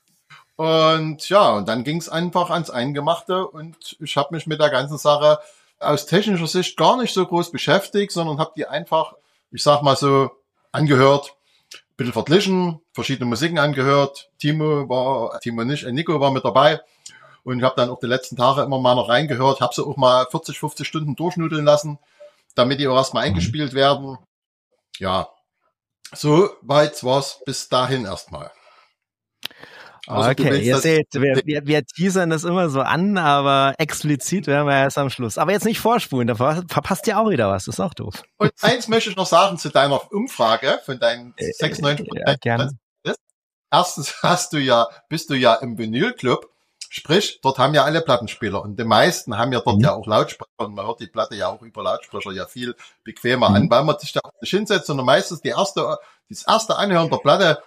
Und ja, und dann ging es einfach ans Eingemachte und ich habe mich mit der ganzen Sache aus technischer Sicht gar nicht so groß beschäftigt, sondern habe die einfach, ich sag mal so, angehört, ein bisschen verglichen, verschiedene Musiken angehört. Nico war mit dabei und ich habe dann auch die letzten Tage immer mal noch reingehört, habe sie auch mal 40, 50 Stunden durchnudeln lassen, damit die auch erstmal eingespielt werden. Ja, so weit war's bis dahin erstmal. Also okay, ihr seht, wir teasern das immer so an, aber explizit werden wir erst am Schluss. Aber jetzt nicht vorspulen, da verpasst ihr auch wieder was, das ist auch doof. Und eins möchte ich noch sagen zu deiner Umfrage von deinen 96%. Ja, gerne. Erstens bist du ja im Vinylclub, sprich, dort haben ja alle Plattenspieler und die meisten haben ja dort ja auch Lautsprecher und man hört die Platte ja auch über Lautsprecher ja viel bequemer an, weil man sich da nicht hinsetzt, sondern meistens das erste Anhören der Platte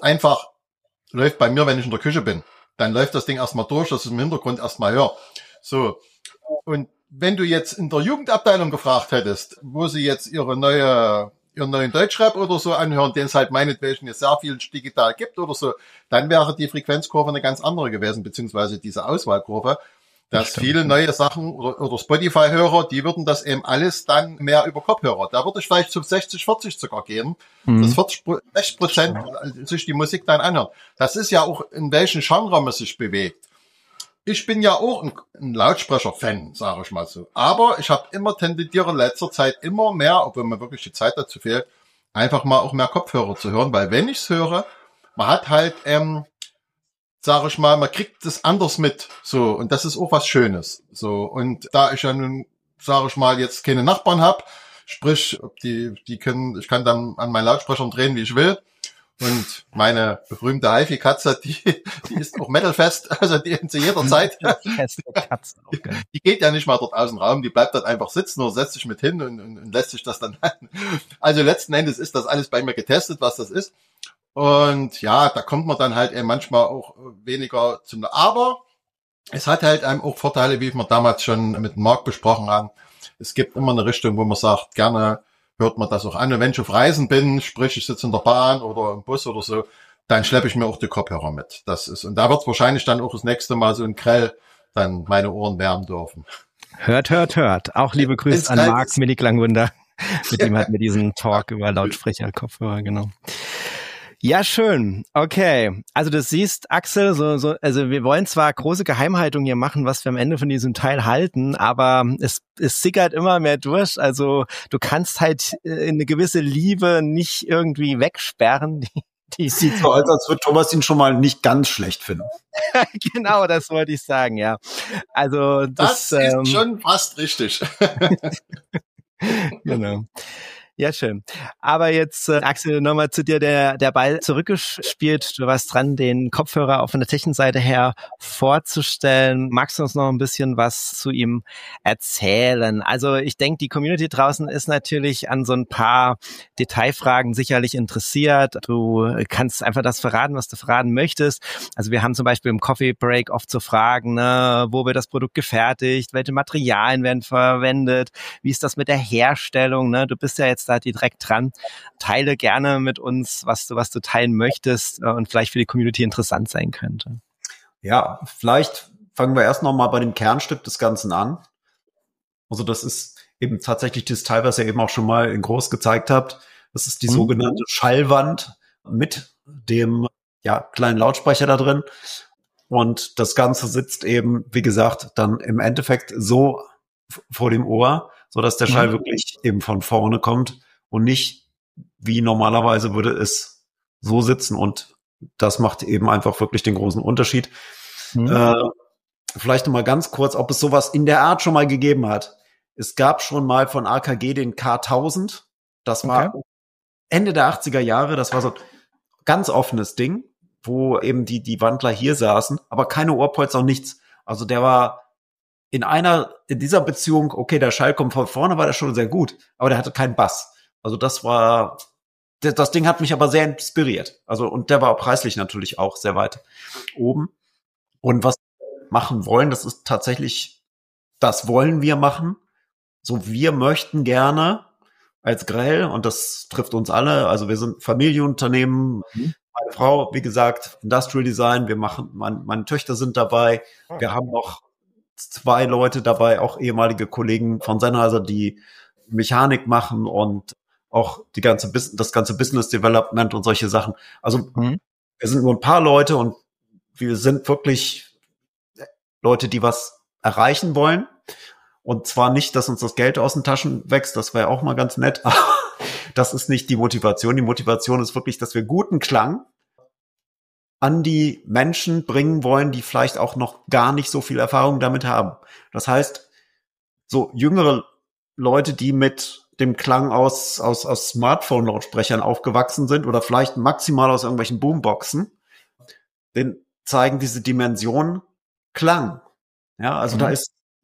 läuft bei mir, wenn ich in der Küche bin. Dann läuft das Ding erstmal durch, dass ich im Hintergrund erstmal höre. So. Und wenn du jetzt in der Jugendabteilung gefragt hättest, wo sie jetzt ihren neuen Deutschrap oder so anhören, den es halt meinetwegen jetzt sehr viel digital gibt oder so, dann wäre die Frequenzkurve eine ganz andere gewesen, beziehungsweise diese Auswahlkurve. Dass viele neue Sachen oder Spotify-Hörer, die würden das eben alles dann mehr über Kopfhörer. Da würde ich vielleicht zu 60-40 sogar gehen, dass 60% sich die Musik dann anhören. Das ist ja auch, in welchen Genre man sich bewegt. Ich bin ja auch ein Lautsprecher-Fan, sage ich mal so. Aber ich habe tendiere in letzter Zeit immer mehr, obwohl mir wirklich die Zeit dazu fehlt, einfach mal auch mehr Kopfhörer zu hören. Weil wenn ich's höre, man hat halt sage ich mal, man kriegt das anders mit, so, und das ist auch was Schönes, so, und da ich ja nun, sage ich mal, jetzt keine Nachbarn habe, sprich, ich kann dann an meinen Lautsprechern drehen, wie ich will, und meine berühmte HiFi-Katze, die ist auch metalfest, also die zu jeder Zeit, die geht ja nicht mal dort aus dem Raum, die bleibt dort einfach sitzen oder setzt sich mit hin und lässt sich das dann an. Also letzten Endes ist das alles bei mir getestet, was das ist. Und ja, da kommt man dann halt eben manchmal auch weniger zum, aber es hat halt einem auch Vorteile, wie wir damals schon mit Marc besprochen haben. Es gibt immer eine Richtung, wo man sagt, gerne hört man das auch an. Und wenn ich auf Reisen bin, sprich ich sitze in der Bahn oder im Bus oder so, dann schleppe ich mir auch die Kopfhörer mit. Und da wird wahrscheinlich dann auch das nächste Mal so ein Grell dann meine Ohren wärmen dürfen. Hört. Auch liebe Grüße an Marc Milli-Klangwunder. Mit ihm hatten wir diesen Talk über Lautsprecher, Kopfhörer, genau. Ja, schön. Okay. Also du siehst, Axel, also wir wollen zwar große Geheimhaltung hier machen, was wir am Ende von diesem Teil halten, aber es sickert immer mehr durch. Also du kannst halt eine gewisse Liebe nicht irgendwie wegsperren. Die sieht so aus, als würde Thomas ihn schon mal nicht ganz schlecht finden. Genau, das wollte ich sagen, ja. Also das ist schon fast richtig. Genau. Ja, schön. Aber jetzt, Axel, nochmal zu dir, der Ball zurückgespielt. Du warst dran, den Kopfhörer auch von der technischen Seite her vorzustellen. Magst du uns noch ein bisschen was zu ihm erzählen? Also ich denke, die Community draußen ist natürlich an so ein paar Detailfragen sicherlich interessiert. Du kannst einfach das verraten, was du verraten möchtest. Also wir haben zum Beispiel im Coffee Break oft so Fragen, ne, wo wird das Produkt gefertigt, welche Materialien werden verwendet, wie ist das mit der Herstellung, ne? Du bist ja jetzt da direkt dran. Teile gerne mit uns, was du teilen möchtest und vielleicht für die Community interessant sein könnte. Ja, vielleicht fangen wir erst noch mal bei dem Kernstück des Ganzen an. Also das ist eben tatsächlich das Teil, was ihr eben auch schon mal in groß gezeigt habt. Das ist die sogenannte Schallwand mit dem kleinen Lautsprecher da drin. Und das Ganze sitzt eben, wie gesagt, dann im Endeffekt so vor dem Ohr, so dass der Schall wirklich eben von vorne kommt und nicht wie normalerweise würde es so sitzen. Und das macht eben einfach wirklich den großen Unterschied. Vielleicht noch mal ganz kurz, ob es sowas in der Art schon mal gegeben hat. Es gab schon mal von AKG den K1000. Das war Ende der 80er Jahre. Das war so ein ganz offenes Ding, wo eben die Wandler hier saßen, aber keine Ohrpolster und nichts. Also der war in dieser Beziehung, okay, der Schall kommt von vorne, war der schon sehr gut, aber der hatte keinen Bass. Also das Ding hat mich aber sehr inspiriert. Also, und der war preislich natürlich auch sehr weit oben. Und was wir machen wollen, das ist tatsächlich, das wollen wir machen. So, wir möchten gerne als Grell, und das trifft uns alle, also wir sind Familienunternehmen, meine Frau, wie gesagt, Industrial Design, meine Töchter sind dabei, wir haben noch 2 Leute dabei, auch ehemalige Kollegen von Sennheiser, die Mechanik machen und auch das ganze Business Development und solche Sachen. Also wir sind nur ein paar Leute und wir sind wirklich Leute, die was erreichen wollen. Und zwar nicht, dass uns das Geld aus den Taschen wächst, das wäre auch mal ganz nett, aber das ist nicht die Motivation. Die Motivation ist wirklich, dass wir guten Klang an die Menschen bringen wollen, die vielleicht auch noch gar nicht so viel Erfahrung damit haben. Das heißt, so jüngere Leute, die mit dem Klang aus Smartphone-Lautsprechern aufgewachsen sind oder vielleicht maximal aus irgendwelchen Boomboxen, den zeigen diese Dimension Klang. Ja, also da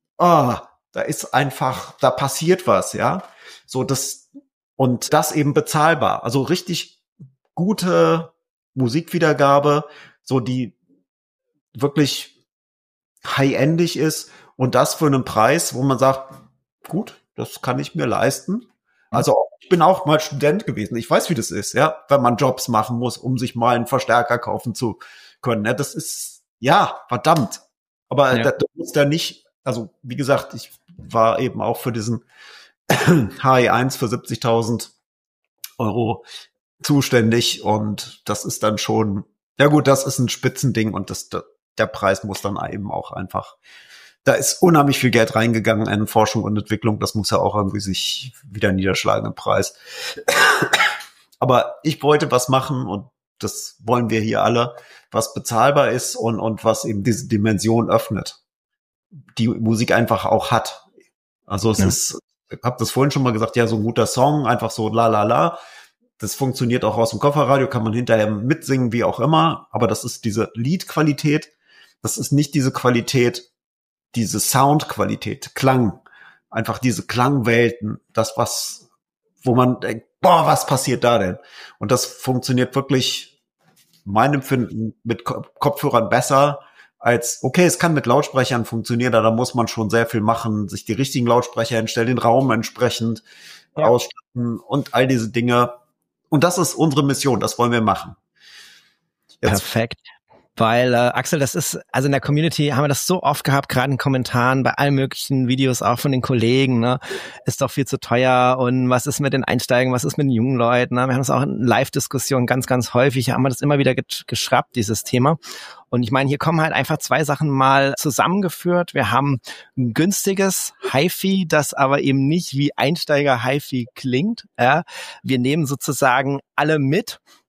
ist einfach, da passiert was, ja. So und das eben bezahlbar. Also richtig gute Musikwiedergabe, so die wirklich high-endig ist und das für einen Preis, wo man sagt, gut, das kann ich mir leisten. Also ich bin auch mal Student gewesen. Ich weiß, wie das ist, ja, wenn man Jobs machen muss, um sich mal einen Verstärker kaufen zu können. Ja, das ist, verdammt. Aber das muss da nicht, also wie gesagt, ich war eben auch für diesen HI1 für 70.000 Euro zuständig und das ist dann schon, ja gut, das ist ein Spitzending und der Preis muss dann eben auch einfach, da ist unheimlich viel Geld reingegangen in Forschung und Entwicklung, das muss ja auch irgendwie sich wieder niederschlagen im Preis. Aber ich wollte was machen und das wollen wir hier alle, was bezahlbar ist und was eben diese Dimension öffnet, die Musik einfach auch hat. Also es ist, ich habe das vorhin schon mal gesagt, ja, so ein guter Song, einfach so la la la. Das funktioniert auch aus dem Kofferradio, kann man hinterher mitsingen, wie auch immer. Aber das ist diese Liedqualität. Das ist nicht diese Qualität, diese Soundqualität, Klang. Einfach diese Klangwelten, wo man denkt, boah, was passiert da denn? Und das funktioniert wirklich, meinem Empfinden, mit Kopfhörern besser als, okay, es kann mit Lautsprechern funktionieren, da muss man schon sehr viel machen, sich die richtigen Lautsprecher hinstellen, den Raum entsprechend ausstatten und all diese Dinge. Und das ist unsere Mission, das wollen wir machen. Perfekt. Weil, Axel, das ist, also in der Community haben wir das so oft gehabt, gerade in Kommentaren, bei allen möglichen Videos, auch von den Kollegen, ne, ist doch viel zu teuer und was ist mit den Einsteigern, was ist mit den jungen Leuten, ne? Wir haben das auch in Live-Diskussionen ganz, ganz häufig, haben wir das immer wieder geschraubt, dieses Thema. Und ich meine, hier kommen halt einfach 2 Sachen mal zusammengeführt. Wir haben ein günstiges Hi-Fi, das aber eben nicht wie Einsteiger Hi-Fi klingt. Ja. Wir nehmen sozusagen alle mit.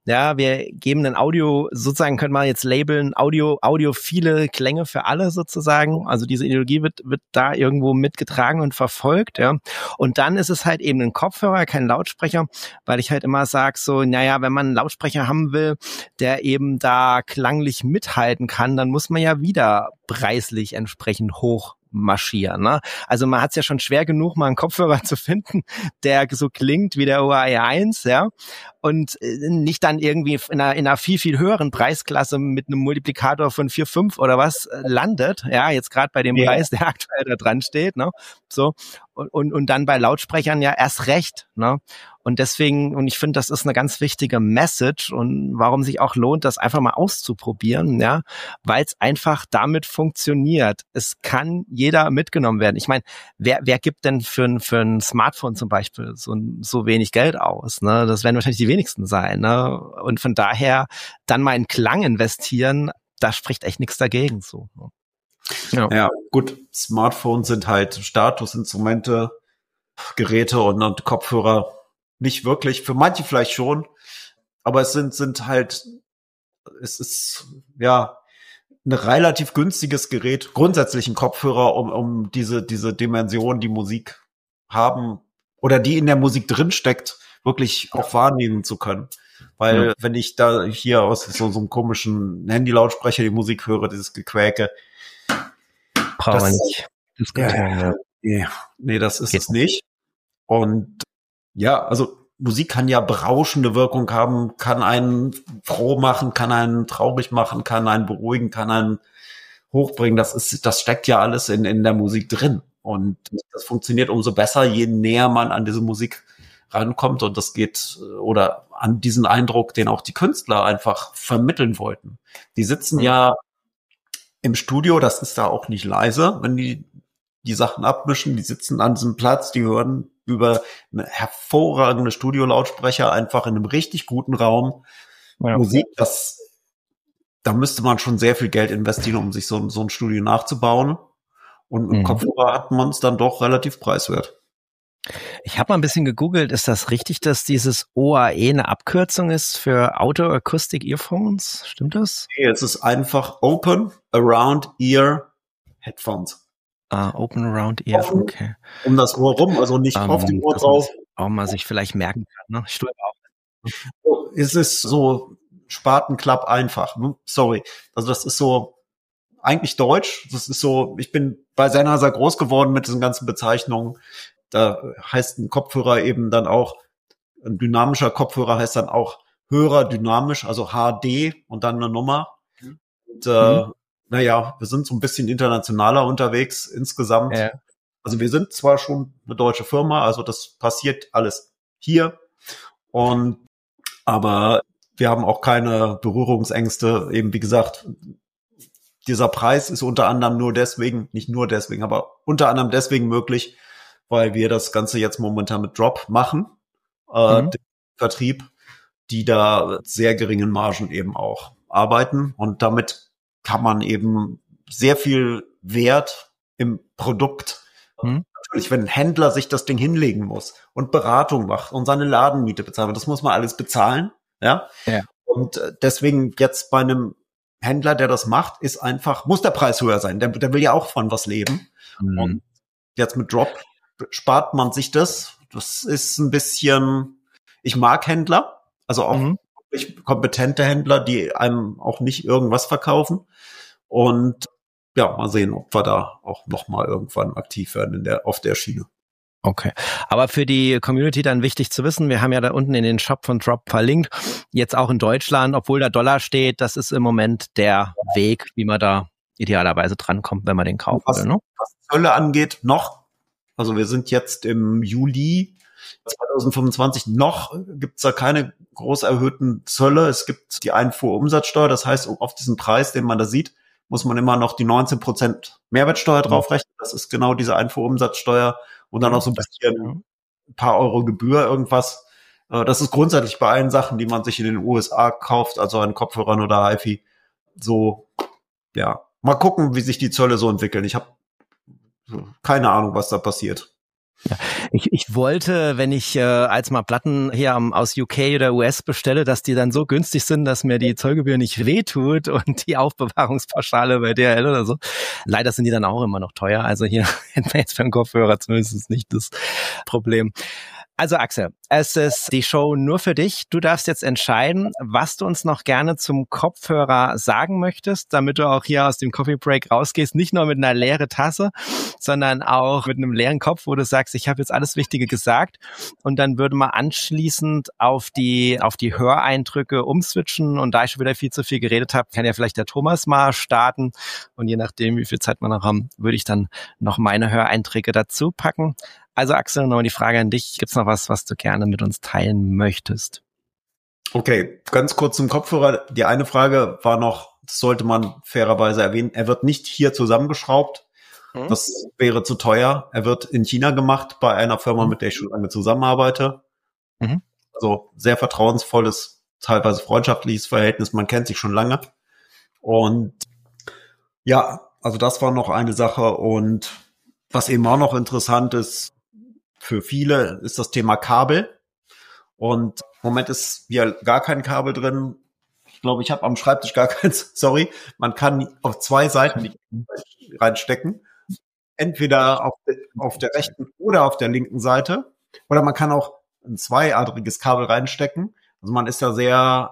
Ja, wir geben ein Audio, sozusagen könnte man jetzt labeln, audiophile Klänge für alle sozusagen. Also diese Ideologie wird da irgendwo mitgetragen und verfolgt, ja. Und dann ist es halt eben ein Kopfhörer, kein Lautsprecher, weil ich halt immer sage so, naja, wenn man einen Lautsprecher haben will, der eben da klanglich mithalten kann, dann muss man ja wieder preislich entsprechend hoch marschieren, ne? Also man hat es ja schon schwer genug, mal einen Kopfhörer zu finden, der so klingt wie der OAE 1, ja, und nicht dann irgendwie in einer viel, viel höheren Preisklasse mit einem Multiplikator von 4, 5 oder was landet, ja, jetzt gerade bei dem Preis, der aktuell da dran steht, ne, so, und dann bei Lautsprechern ja erst recht, ne, und deswegen, und ich finde, das ist eine ganz wichtige Message und warum sich auch lohnt, das einfach mal auszuprobieren, ja, weil es einfach damit funktioniert. Es kann jeder mitgenommen werden. Ich meine, wer gibt denn für ein Smartphone zum Beispiel so wenig Geld aus, ne? Das werden wahrscheinlich die wenigsten sein, ne? Und von daher dann mal in Klang investieren, da spricht echt nichts dagegen, so. Ja, gut, Smartphones sind halt Statusinstrumente, Geräte und Kopfhörer nicht wirklich, für manche vielleicht schon, aber es ist ja ein relativ günstiges Gerät, grundsätzlich ein Kopfhörer, um diese Dimension, die Musik haben oder die in der Musik drinsteckt, wirklich auch wahrnehmen zu können. Weil wenn ich da hier aus so einem komischen Handy-Lautsprecher die Musik höre, dieses Gequäke, brauchen wir nicht diskutieren. Nee, das ist es nicht. Und ja, also Musik kann ja berauschende Wirkung haben, kann einen froh machen, kann einen traurig machen, kann einen beruhigen, kann einen hochbringen. Das steckt ja alles in der Musik drin. Und das funktioniert umso besser, je näher man an diese Musik rankommt. Und das geht, oder an diesen Eindruck, den auch die Künstler einfach vermitteln wollten. Die sitzen ja im Studio, das ist da auch nicht leise, wenn die Sachen abmischen. Die sitzen an diesem Platz, die hören über eine hervorragende Studiolautsprecher einfach in einem richtig guten Raum Musik. Da müsste man schon sehr viel Geld investieren, um sich so ein Studio nachzubauen. Und mit Kopfhörer hat man es dann doch relativ preiswert. Ich habe mal ein bisschen gegoogelt, ist das richtig, dass dieses OAE eine Abkürzung ist für Audio Acoustic Earphones? Stimmt das? Nee, es ist einfach Open Around Ear Headphones. Open Around Ear, offen, okay. Um das Ohr rum, also nicht auf dem Ohr drauf. Auch mal sich vielleicht merken kann, ne? Ich tue auch. Es ist so Spatenklapp einfach. Sorry. Also das ist so eigentlich deutsch. Das ist so, ich bin bei Sennheiser groß geworden mit diesen ganzen Bezeichnungen. Da heißt ein Kopfhörer eben dann auch, ein dynamischer Kopfhörer heißt dann auch Hörer dynamisch, also HD und dann eine Nummer. Und naja, wir sind so ein bisschen internationaler unterwegs insgesamt. Ja. Also wir sind zwar schon eine deutsche Firma, also das passiert alles hier. Aber wir haben auch keine Berührungsängste. Eben wie gesagt, dieser Preis ist unter anderem nicht nur deswegen, aber unter anderem deswegen möglich, weil wir das Ganze jetzt momentan mit Drop machen, den Vertrieb, die da sehr geringen Margen eben auch arbeiten. Und damit kann man eben sehr viel Wert im Produkt. Natürlich, wenn ein Händler sich das Ding hinlegen muss und Beratung macht und seine Ladenmiete bezahlen, das muss man alles bezahlen. Ja. Und deswegen jetzt bei einem Händler, der das macht, muss der Preis höher sein. Der will ja auch von was leben. Und jetzt mit Drop spart man sich das. Das ist ein bisschen, ich mag Händler, also auch wirklich kompetente Händler, die einem auch nicht irgendwas verkaufen. Und ja, mal sehen, ob wir da auch noch mal irgendwann aktiv werden auf der Schiene. Okay, aber für die Community dann wichtig zu wissen, wir haben ja da unten in den Shop von Drop verlinkt, jetzt auch in Deutschland, obwohl da Dollar steht, das ist im Moment der Weg, wie man da idealerweise drankommt, wenn man den kaufen will. Ne? Was Zölle angeht, also wir sind jetzt im Juli 2025, noch gibt's da keine groß erhöhten Zölle. Es gibt die Einfuhrumsatzsteuer, das heißt, auf diesen Preis, den man da sieht, muss man immer noch die 19% Mehrwertsteuer draufrechnen. Das ist genau diese Einfuhrumsatzsteuer und dann noch so ein bisschen ein paar Euro Gebühr, irgendwas. Das ist grundsätzlich bei allen Sachen, die man sich in den USA kauft, also an Kopfhörern oder HiFi. So, ja. Mal gucken, wie sich die Zölle so entwickeln. Ich habe keine Ahnung, was da passiert. Ja, ich wollte, wenn ich als mal Platten hier aus UK oder US bestelle, dass die dann so günstig sind, dass mir die Zollgebühr nicht wehtut und die Aufbewahrungspauschale bei DHL oder so. Leider sind die dann auch immer noch teuer. Also hier hätten wir jetzt beim Kopfhörer zumindest nicht das Problem. Also Axel, es ist die Show nur für dich. Du darfst jetzt entscheiden, was du uns noch gerne zum Kopfhörer sagen möchtest, damit du auch hier aus dem Coffee Break rausgehst. Nicht nur mit einer leeren Tasse, sondern auch mit einem leeren Kopf, wo du sagst, ich habe jetzt alles Wichtige gesagt. Und dann würde man anschließend auf die Höreindrücke umswitchen. Und da ich schon wieder viel zu viel geredet habe, kann ja vielleicht der Thomas mal starten. Und je nachdem, wie viel Zeit wir noch haben, würde ich dann noch meine Höreinträge dazu packen. Also Axel, nochmal die Frage an dich. Gibt's noch was du gerne mit uns teilen möchtest? Okay, ganz kurz zum Kopfhörer. Die eine Frage war noch, das sollte man fairerweise erwähnen, er wird nicht hier zusammengeschraubt. Das wäre zu teuer. Er wird in China gemacht bei einer Firma, mit der ich schon lange zusammenarbeite. Also sehr vertrauensvolles, teilweise freundschaftliches Verhältnis. Man kennt sich schon lange. Und ja, also das war noch eine Sache. Und was eben auch noch interessant ist, für viele ist das Thema Kabel. Und im Moment ist hier gar kein Kabel drin. Ich glaube, ich habe am Schreibtisch gar keins. Sorry. Man kann auf zwei Seiten die reinstecken. Entweder auf der rechten oder auf der linken Seite. Oder man kann auch ein zweiadriges Kabel reinstecken. Also man ist da sehr,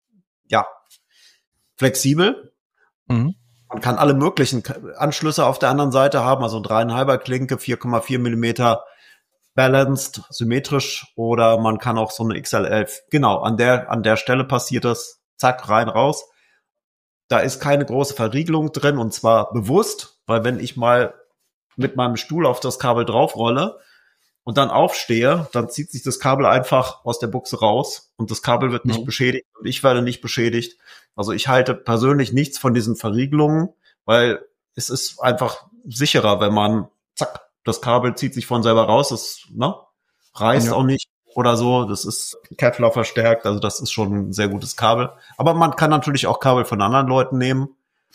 flexibel. Man kann alle möglichen Anschlüsse auf der anderen Seite haben. Also 3,5er Klinke, 4,4 Millimeter balanced, symmetrisch, oder man kann auch so eine XL11. Genau, an der Stelle passiert das, zack, rein, raus. Da ist keine große Verriegelung drin, und zwar bewusst, weil wenn ich mal mit meinem Stuhl auf das Kabel draufrolle und dann aufstehe, dann zieht sich das Kabel einfach aus der Buchse raus und das Kabel wird nicht beschädigt und ich werde nicht beschädigt. Also ich halte persönlich nichts von diesen Verriegelungen, weil es ist einfach sicherer, wenn man, zack, das Kabel zieht sich von selber raus, das reißt auch nicht oder so. Das ist Kevlar verstärkt, also das ist schon ein sehr gutes Kabel. Aber man kann natürlich auch Kabel von anderen Leuten nehmen,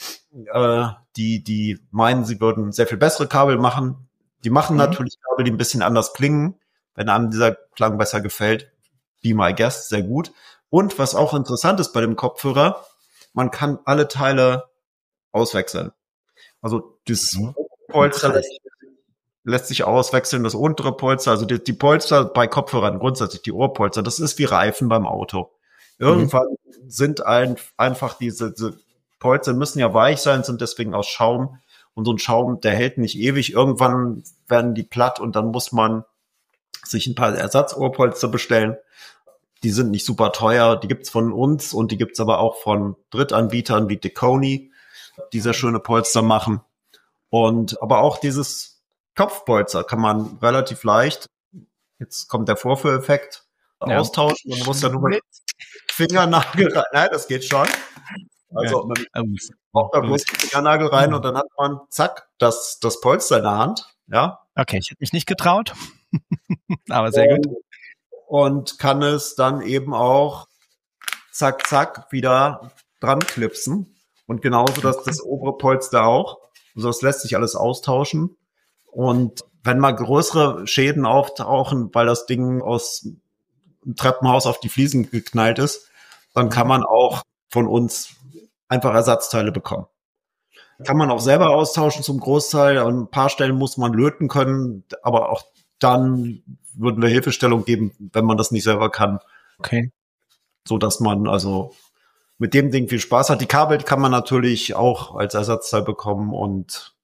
die meinen, sie würden sehr viel bessere Kabel machen. Die machen natürlich Kabel, die ein bisschen anders klingen. Wenn einem dieser Klang besser gefällt, be my guest, sehr gut. Und was auch interessant ist bei dem Kopfhörer, man kann alle Teile auswechseln. Also das Polster lässt sich auswechseln, das untere Polster, also die Polster bei Kopfhörern, grundsätzlich die Ohrpolster, das ist wie Reifen beim Auto. Irgendwann sind einfach diese Polster müssen ja weich sein, sind deswegen aus Schaum. Und so ein Schaum, der hält nicht ewig. Irgendwann werden die platt und dann muss man sich ein paar Ersatzohrpolster bestellen. Die sind nicht super teuer. Die gibt's von uns und die gibt's aber auch von Drittanbietern wie Deconi, die sehr schöne Polster machen. Aber auch dieses Kopfpolster kann man relativ leicht, jetzt kommt der Vorführeffekt, austauschen. Man muss ja nur mit Fingernagel rein. Nein, das geht schon. Also man braucht da bloß den Fingernagel rein und dann hat man, zack, das Polster in der Hand. Ja. Okay, ich hätte mich nicht getraut, aber sehr gut. Und kann es dann eben auch zack, zack wieder dran klipsen. Und genauso das obere Polster auch. Also das lässt sich alles austauschen. Und wenn mal größere Schäden auftauchen, weil das Ding aus dem Treppenhaus auf die Fliesen geknallt ist, dann kann man auch von uns einfach Ersatzteile bekommen. Kann man auch selber austauschen zum Großteil. An ein paar Stellen muss man löten können, aber auch dann würden wir Hilfestellung geben, wenn man das nicht selber kann. Okay. So dass man also mit dem Ding viel Spaß hat. Die Kabel kann man natürlich auch als Ersatzteil bekommen und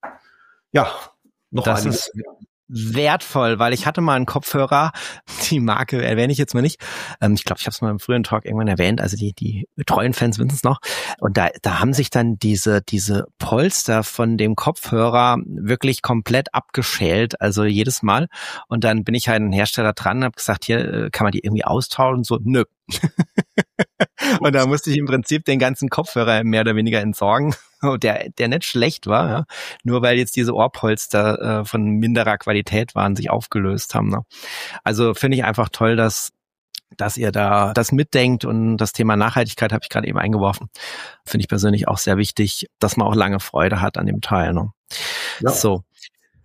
noch das ist wertvoll, weil ich hatte mal einen Kopfhörer, die Marke erwähne ich jetzt mal nicht. Ich glaube, ich habe es mal im frühen Talk irgendwann erwähnt, also die treuen Fans wissen es noch. Und da haben sich dann diese Polster von dem Kopfhörer wirklich komplett abgeschält, also jedes Mal. Und dann bin ich halt ein Hersteller dran und habe gesagt, hier kann man die irgendwie austauschen? So, nö. Und da musste ich im Prinzip den ganzen Kopfhörer mehr oder weniger entsorgen, der nicht schlecht war, ja. Nur weil jetzt diese Ohrpolster von minderer Qualität waren, sich aufgelöst haben. Ne? Also finde ich einfach toll, dass ihr da das mitdenkt, und das Thema Nachhaltigkeit habe ich gerade eben eingeworfen. Finde ich persönlich auch sehr wichtig, dass man auch lange Freude hat an dem Teil. Ne? Ja. So.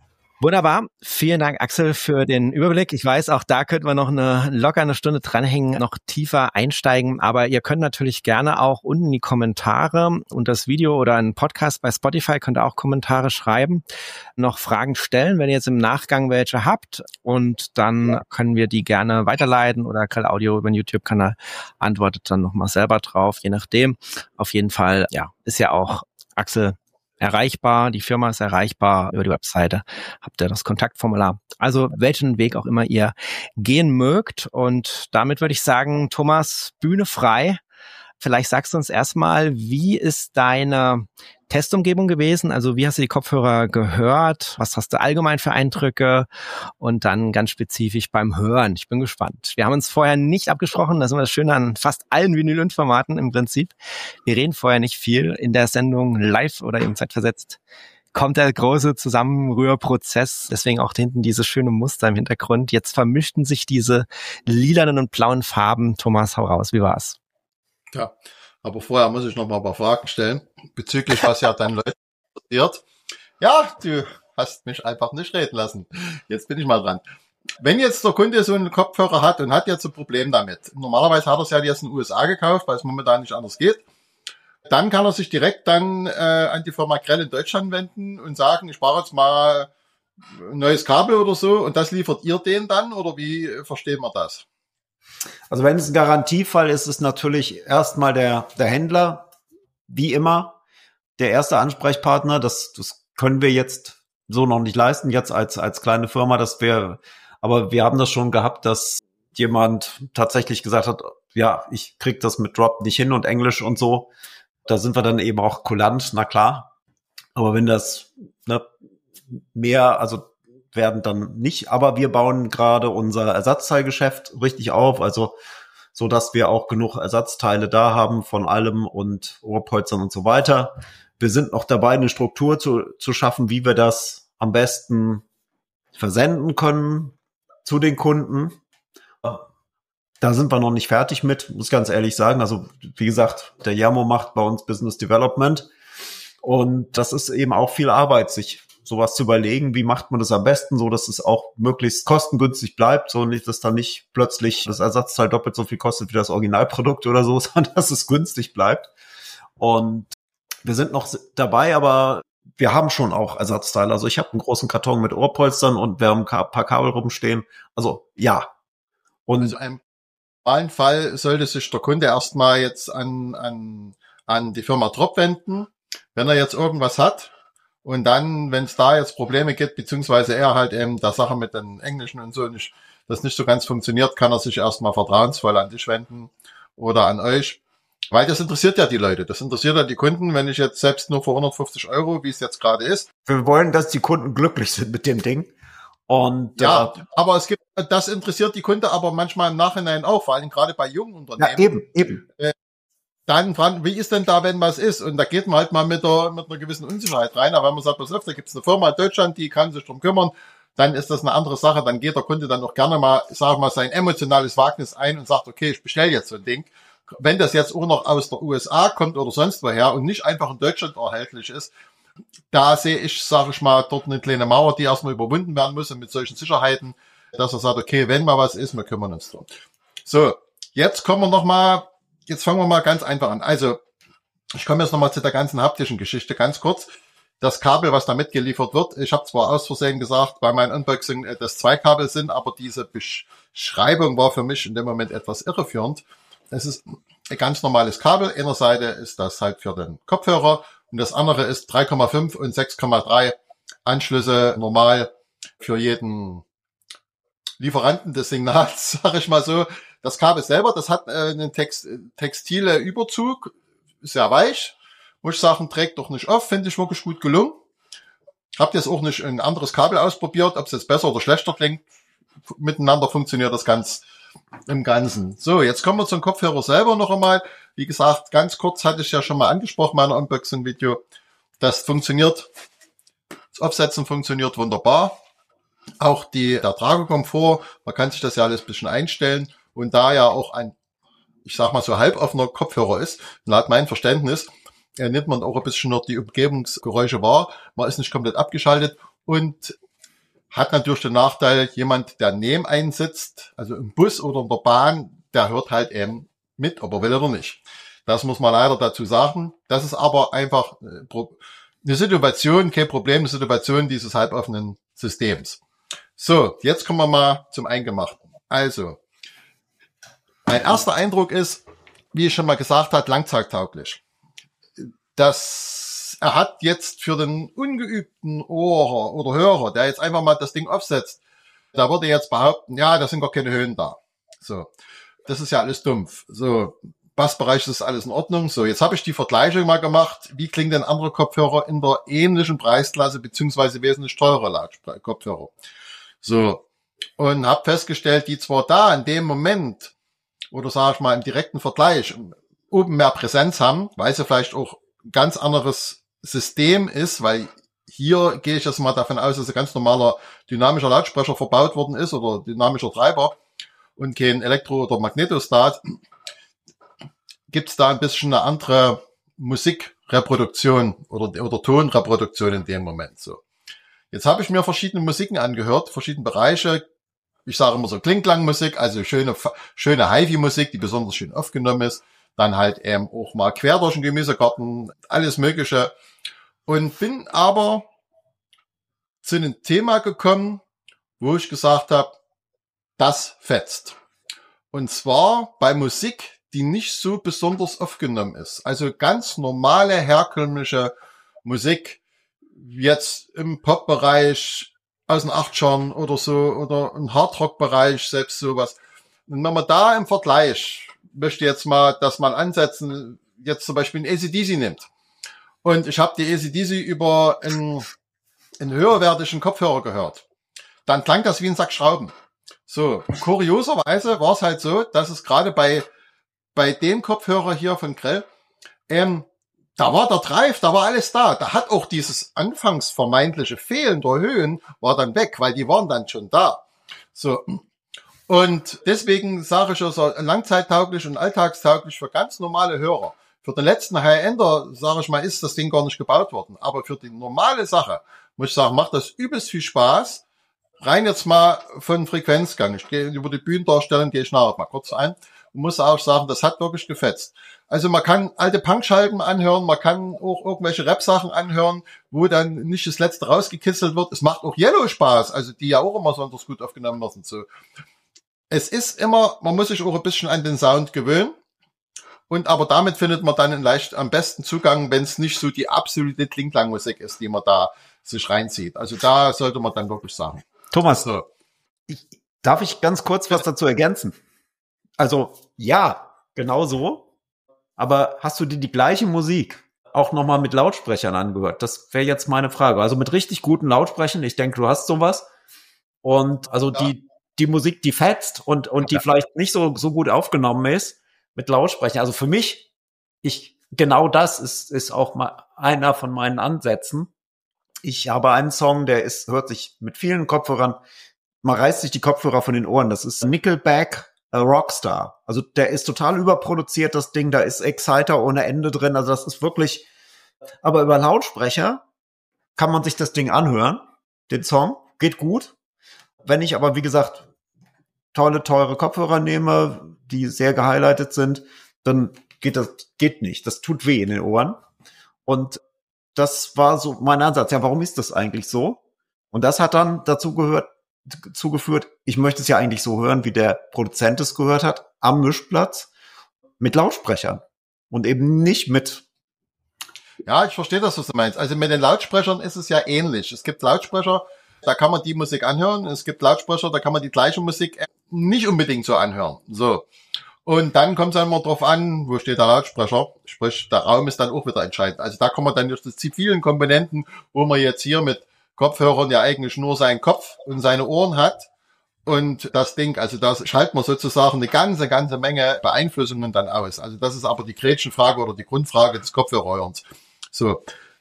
Wunderbar. Vielen Dank, Axel, für den Überblick. Ich weiß, auch da könnten wir noch locker eine Stunde dranhängen, noch tiefer einsteigen. Aber ihr könnt natürlich gerne auch unten in die Kommentare und das Video oder einen Podcast bei Spotify könnt ihr auch Kommentare schreiben, noch Fragen stellen, wenn ihr jetzt im Nachgang welche habt. Und dann können wir die gerne weiterleiten oder Grell Audio über den YouTube-Kanal antwortet dann nochmal selber drauf, je nachdem. Auf jeden Fall, ja, ist ja auch Axel erreichbar, die Firma ist erreichbar über die Webseite, habt ihr das Kontaktformular. Also welchen Weg auch immer ihr gehen mögt. Und damit würde ich sagen, Thomas, Bühne frei. Vielleicht sagst du uns erstmal, wie ist deine Testumgebung gewesen? Also wie hast du die Kopfhörer gehört? Was hast du allgemein für Eindrücke? Und dann ganz spezifisch beim Hören. Ich bin gespannt. Wir haben uns vorher nicht abgesprochen. Das ist immer das Schöne an fast allen Vinyl-Formaten im Prinzip. Wir reden vorher nicht viel. In der Sendung live oder eben zeitversetzt kommt der große Zusammenrührprozess. Deswegen auch hinten dieses schöne Muster im Hintergrund. Jetzt vermischten sich diese lilanen und blauen Farben. Thomas, hau raus. Wie war's? Ja, aber vorher muss ich noch mal ein paar Fragen stellen, bezüglich was ja dann Leute interessiert. Ja, du hast mich einfach nicht reden lassen. Jetzt bin ich mal dran. Wenn jetzt der Kunde so einen Kopfhörer hat und hat jetzt ein Problem damit, normalerweise hat er es ja jetzt in den USA gekauft, weil es momentan nicht anders geht, dann kann er sich direkt dann an die Firma Grell in Deutschland wenden und sagen, ich brauche jetzt mal ein neues Kabel oder so und das liefert ihr den dann oder wie verstehen wir das? Also wenn es ein Garantiefall ist, ist natürlich erstmal der Händler, wie immer, der erste Ansprechpartner. Das können wir jetzt so noch nicht leisten, jetzt als kleine Firma, aber wir haben das schon gehabt, dass jemand tatsächlich gesagt hat, ja, ich krieg das mit Drop nicht hin und Englisch und so. Da sind wir dann eben auch kulant, na klar. Aber wenn das mehr, also werden dann nicht, aber wir bauen gerade unser Ersatzteilgeschäft richtig auf, also so dass wir auch genug Ersatzteile da haben von allem und Ohrpolstern und so weiter. Wir sind noch dabei, eine Struktur zu schaffen, wie wir das am besten versenden können zu den Kunden. Da sind wir noch nicht fertig mit, muss ganz ehrlich sagen. Also wie gesagt, der Jarmo macht bei uns Business Development und das ist eben auch viel Arbeit, sich sowas zu überlegen, wie macht man das am besten, so dass es auch möglichst kostengünstig bleibt, so nicht, dass dann nicht plötzlich das Ersatzteil doppelt so viel kostet wie das Originalprodukt oder so, sondern dass es günstig bleibt. Und wir sind noch dabei, aber wir haben schon auch Ersatzteile. Also ich habe einen großen Karton mit Ohrpolstern und wir haben ein paar Kabel rumstehen. Also ja. Und also im normalen Fall sollte sich der Kunde erstmal jetzt an die Firma Drop wenden, wenn er jetzt irgendwas hat. Und dann, wenn es da jetzt Probleme gibt, beziehungsweise er halt eben der Sache mit den Englischen und so das nicht so ganz funktioniert, kann er sich erstmal vertrauensvoll an dich wenden oder an euch. Weil das interessiert ja die Leute, das interessiert ja die Kunden, wenn ich jetzt selbst nur für 150 €, wie es jetzt gerade ist. Wir wollen, dass die Kunden glücklich sind mit dem Ding. Und ja, aber das interessiert die Kunden aber manchmal im Nachhinein auch, vor allem gerade bei jungen Unternehmen. Ja, eben. Dann dran, wie ist denn da, wenn was ist? Und da geht man halt mal mit einer gewissen Unsicherheit rein. Aber wenn man sagt, pass auf, da gibt es eine Firma in Deutschland, die kann sich drum kümmern, dann ist das eine andere Sache. Dann geht der Kunde dann auch gerne mal, sagen wir mal, sein emotionales Wagnis ein und sagt, okay, ich bestelle jetzt so ein Ding. Wenn das jetzt auch noch aus der USA kommt oder sonst woher und nicht einfach in Deutschland erhältlich ist, da sehe ich, sage ich mal, dort eine kleine Mauer, die erstmal überwunden werden muss und mit solchen Sicherheiten, dass er sagt, okay, wenn mal was ist, wir kümmern uns drum. So, jetzt fangen wir mal ganz einfach an. Also, ich komme jetzt nochmal zu der ganzen haptischen Geschichte ganz kurz. Das Kabel, was da mitgeliefert wird, ich habe zwar aus Versehen gesagt, bei meinem Unboxing, dass 2 Kabel sind, aber diese Beschreibung war für mich in dem Moment etwas irreführend. Es ist ein ganz normales Kabel. Einer Seite ist das halt für den Kopfhörer und das andere ist 3,5 und 6,3 Anschlüsse normal für jeden Lieferanten des Signals, sage ich mal so. Das Kabel selber, das hat einen textile Überzug, sehr weich. Muss ich sagen, trägt doch nicht auf, finde ich wirklich gut gelungen. Habt jetzt auch nicht ein anderes Kabel ausprobiert, ob es jetzt besser oder schlechter klingt. Miteinander funktioniert das ganz im Ganzen. So, jetzt kommen wir zum Kopfhörer selber noch einmal. Wie gesagt, ganz kurz hatte ich ja schon mal angesprochen, meiner Unboxing-Video. Das funktioniert, das Aufsetzen funktioniert wunderbar. Auch der Tragekomfort, man kann sich das ja alles ein bisschen einstellen. Und da ja auch ein, ich sag mal so halboffener Kopfhörer ist, laut meinem Verständnis, nimmt man auch ein bisschen noch die Umgebungsgeräusche wahr. Man ist nicht komplett abgeschaltet. Und Hat natürlich den Nachteil, jemand, der neben einen sitzt, also im Bus oder in der Bahn, der hört halt eben mit, ob er will oder nicht. Das muss man leider dazu sagen. Das ist aber einfach eine Situation, kein Problem, eine Situation dieses halboffenen Systems. So, jetzt kommen wir mal zum Eingemachten. Also, mein erster Eindruck ist, wie ich schon mal gesagt habe, langzeittauglich. Er hat jetzt für den ungeübten Ohr oder Hörer, der jetzt einfach mal das Ding aufsetzt, da würde jetzt behaupten, ja, da sind gar keine Höhen da. So, das ist ja alles dumpf. So, Bassbereich ist alles in Ordnung. So, jetzt habe ich die Vergleiche mal gemacht. Wie klingen denn andere Kopfhörer in der ähnlichen Preisklasse beziehungsweise wesentlich teure Kopfhörer? So, und habe festgestellt, die zwar da in dem Moment oder sage ich mal im direkten Vergleich oben mehr Präsenz haben, weil sie vielleicht auch ein ganz anderes System ist, weil hier gehe ich jetzt mal davon aus, dass ein ganz normaler dynamischer Lautsprecher verbaut worden ist oder dynamischer Treiber und kein Elektro- oder Magnetostat, gibt es da ein bisschen eine andere Musikreproduktion oder Tonreproduktion in dem Moment. So, jetzt habe ich mir verschiedene Musiken angehört, verschiedene Bereiche. Ich sage immer so Klingklangmusik, also schöne HiFi-Musik, die besonders schön aufgenommen ist. Dann halt eben auch mal quer durch den Gemüsegarten, alles Mögliche. Und bin aber zu einem Thema gekommen, wo ich gesagt habe, das fetzt. Und zwar bei Musik, die nicht so besonders aufgenommen ist. Also ganz normale, herkömmliche Musik, jetzt im Pop-Bereich aus den 80ern oder so, oder im Hardrock-Bereich, selbst sowas. Und wenn man da im Vergleich, möchte jetzt mal das mal ansetzen, jetzt zum Beispiel ein AC/DC nimmt. Und ich habe die AC/DC über einen höherwertigen Kopfhörer gehört. Dann klang das wie ein Sack Schrauben. So, kurioserweise war es halt so, dass es gerade bei dem Kopfhörer hier von Grell, da war der Drive, da war alles da. Da hat auch dieses anfangs vermeintliche Fehlen der Höhen war dann weg, weil die waren dann schon da. So. Und deswegen sage ich also langzeittauglich und alltagstauglich für ganz normale Hörer. Für den letzten High-Ender, sage ich mal, ist das Ding gar nicht gebaut worden. Aber für die normale Sache, muss ich sagen, macht das übelst viel Spaß. Rein jetzt mal von Frequenzgang. Ich gehe über die Bühnendarstellung, gehe ich nachher mal kurz ein. Und muss auch sagen, das hat wirklich gefetzt. Also man kann alte Punkschalben anhören, man kann auch irgendwelche Rap-Sachen anhören, wo dann nicht das Letzte rausgekitzelt wird. Es macht auch Yellow Spaß, also die ja auch immer besonders gut aufgenommen werden. So. Es ist immer, man muss sich auch ein bisschen an den Sound gewöhnen. Und aber damit findet man dann leicht am besten Zugang, wenn es nicht so die absolute Klingklangmusik ist, die man da sich reinzieht. Also da sollte man dann wirklich sagen. Thomas, so. Darf ich ganz kurz was dazu ergänzen? Also ja, genau so. Aber hast du dir die gleiche Musik auch nochmal mit Lautsprechern angehört? Das wäre jetzt meine Frage. Also mit richtig guten Lautsprechern. Ich denke, du hast sowas. Und also ja. die Musik, die fetzt und die vielleicht nicht so gut aufgenommen ist mit Lautsprechern. Also für mich, genau das ist auch mal einer von meinen Ansätzen. Ich habe einen Song, hört sich mit vielen Kopfhörern, man reißt sich die Kopfhörer von den Ohren. Das ist Nickelback, Rockstar. Also der ist total überproduziert, das Ding. Da ist Exciter ohne Ende drin. Also das ist wirklich, aber über Lautsprecher kann man sich das Ding anhören. Den Song geht gut. Wenn ich aber, wie gesagt, teure Kopfhörer nehme, die sehr gehighlightet sind, dann geht nicht. Das tut weh in den Ohren. Und das war so mein Ansatz. Ja, warum ist das eigentlich so? Und das hat dann dazu geführt, ich möchte es ja eigentlich so hören, wie der Produzent es gehört hat, am Mischplatz mit Lautsprechern und eben nicht mit. Ja, ich verstehe das, was du meinst. Also mit den Lautsprechern ist es ja ähnlich. Es gibt Lautsprecher, da kann man die Musik anhören. Es gibt Lautsprecher, da kann man die gleiche Musik nicht unbedingt so anhören. So. Und dann kommt es dann immer drauf an, wo steht der Lautsprecher. Sprich, der Raum ist dann auch wieder entscheidend. Also da kommen wir dann durch die vielen Komponenten, wo man jetzt hier mit Kopfhörern ja eigentlich nur seinen Kopf und seine Ohren hat. Und das Ding, also da schaltet man sozusagen eine ganze Menge Beeinflussungen dann aus. Also das ist aber die Gretchenfrage oder die Grundfrage des Kopfhörerhörens. So.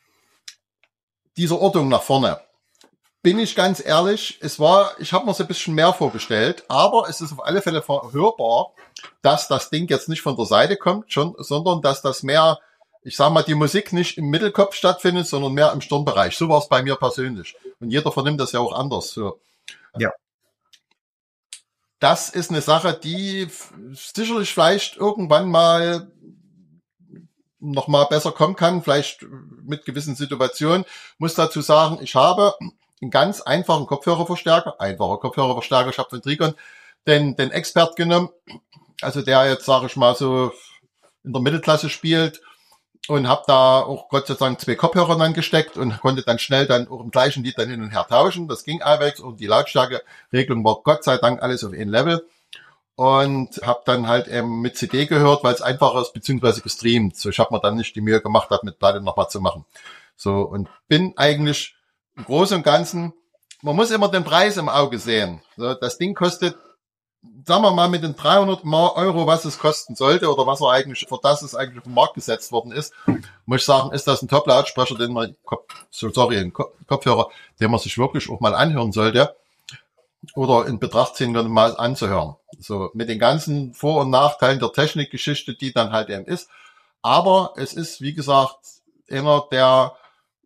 Diese Ordnung nach vorne. Bin ich ganz ehrlich, ich habe mir so ein bisschen mehr vorgestellt, aber es ist auf alle Fälle hörbar, dass das Ding jetzt nicht von der Seite kommt, sondern dass das mehr ich sag mal, die Musik nicht im Mittelkopf stattfindet, sondern mehr im Stirnbereich. So war es bei mir persönlich. Und jeder vernimmt das ja auch anders. So. Ja. Das ist eine Sache, die sicherlich vielleicht irgendwann mal noch mal besser kommen kann, vielleicht mit gewissen Situationen. Muss dazu sagen, ich habe einen ganz einfacher Kopfhörerverstärker. Ich habe von Tricon den Expert genommen, also der jetzt, sage ich mal, so in der Mittelklasse spielt, und habe da auch Gott sei Dank 2 Kopfhörer dann gesteckt und konnte dann schnell dann auch im gleichen Lied dann hin und her tauschen. Das ging allwegs, und die Lautstärkeregelung war Gott sei Dank alles auf ein Level, und habe dann halt mit CD gehört, weil es einfacher ist, beziehungsweise gestreamt. So, ich habe mir dann nicht die Mühe gemacht, das mit Platte nochmal zu machen. So, und bin eigentlich im Großen und Ganzen, man muss immer den Preis im Auge sehen. So, das Ding kostet, sagen wir mal, mit den 300 Euro, was es kosten sollte, oder was er eigentlich, für das es eigentlich auf den Markt gesetzt worden ist, muss ich sagen, ist das ein Top-Lautsprecher, ein Kopfhörer, den man sich wirklich auch mal anhören sollte oder in Betracht ziehen würde, mal anzuhören. So, mit den ganzen Vor- und Nachteilen der Technikgeschichte, die dann halt eben ist. Aber es ist, wie gesagt, das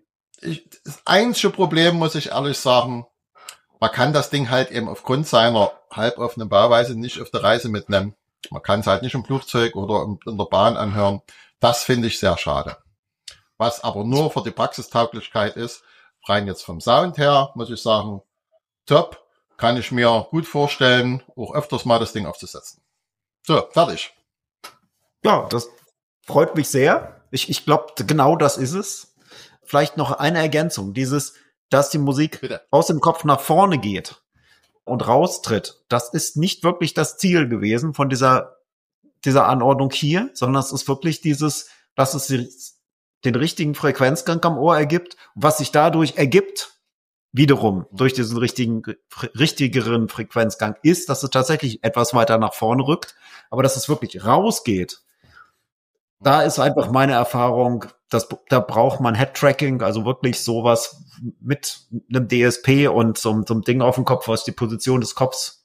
einzige Problem, muss ich ehrlich sagen, man kann das Ding halt eben aufgrund seiner halboffenen Bauweise nicht auf der Reise mitnehmen. Man kann es halt nicht im Flugzeug oder in der Bahn anhören. Das finde ich sehr schade. Was aber nur für die Praxistauglichkeit ist, rein jetzt vom Sound her, muss ich sagen, top, kann ich mir gut vorstellen, auch öfters mal das Ding aufzusetzen. So, fertig. Ja, das freut mich sehr. Ich glaube, genau das ist es. Vielleicht noch eine Ergänzung, dass die Musik Bitte. aus dem Kopf nach vorne geht und raustritt. Das ist nicht wirklich das Ziel gewesen von dieser Anordnung hier, sondern es ist wirklich dass es den richtigen Frequenzgang am Ohr ergibt. Und was sich dadurch ergibt, wiederum durch diesen richtigeren Frequenzgang, ist, dass es tatsächlich etwas weiter nach vorne rückt, aber dass es wirklich rausgeht. Da ist einfach meine Erfahrung, da braucht man Head-Tracking, also wirklich sowas mit einem DSP und so einem Ding auf dem Kopf, was die Position des Kopfs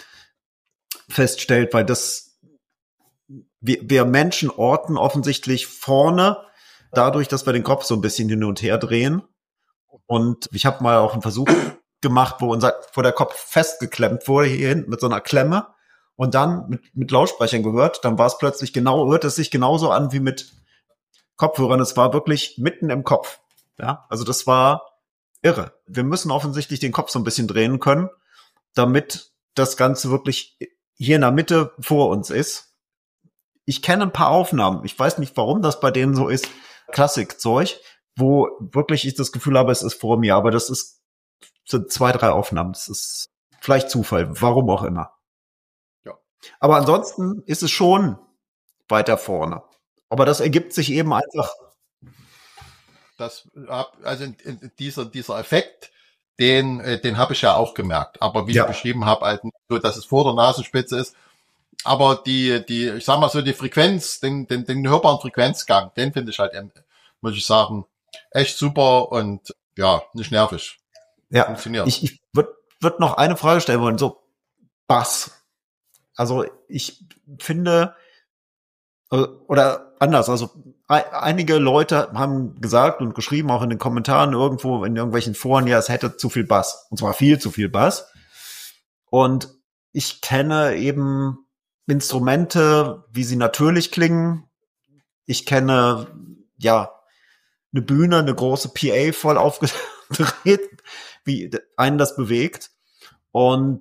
feststellt, weil wir Menschen orten offensichtlich vorne, dadurch, dass wir den Kopf so ein bisschen hin und her drehen. Und ich habe mal auch einen Versuch gemacht, wo der Kopf festgeklemmt wurde, hier hinten mit so einer Klemme, und dann mit Lautsprechern gehört, dann war es plötzlich hört es sich genauso an wie mit Kopfhörern. Es war wirklich mitten im Kopf. Ja, also das war irre. Wir müssen offensichtlich den Kopf so ein bisschen drehen können, damit das Ganze wirklich hier in der Mitte vor uns ist. Ich kenne ein paar Aufnahmen. Ich weiß nicht, warum das bei denen so ist. Klassikzeug, wo wirklich ich das Gefühl habe, es ist vor mir. Aber sind 2, 3 Aufnahmen. Das ist vielleicht Zufall. Warum auch immer. Ja. Aber ansonsten ist es schon weiter vorne. Aber das ergibt sich eben einfach. Also dieser Effekt, den habe ich ja auch gemerkt. Aber wie ich beschrieben habe, halt so, dass es vor der Nasenspitze ist. Aber ich sag mal so, die Frequenz, den hörbaren Frequenzgang, den finde ich halt, muss ich sagen, echt super und ja, nicht nervig. Ja, funktioniert. Ich würd noch eine Frage stellen wollen, so Bass. Also ich finde, oder anders, also einige Leute haben gesagt und geschrieben, auch in den Kommentaren irgendwo, in irgendwelchen Foren, ja, es hätte zu viel Bass. Und zwar viel zu viel Bass. Und ich kenne eben Instrumente, wie sie natürlich klingen. Ich kenne, ja, eine Bühne, eine große PA voll aufgedreht, wie einen das bewegt. Und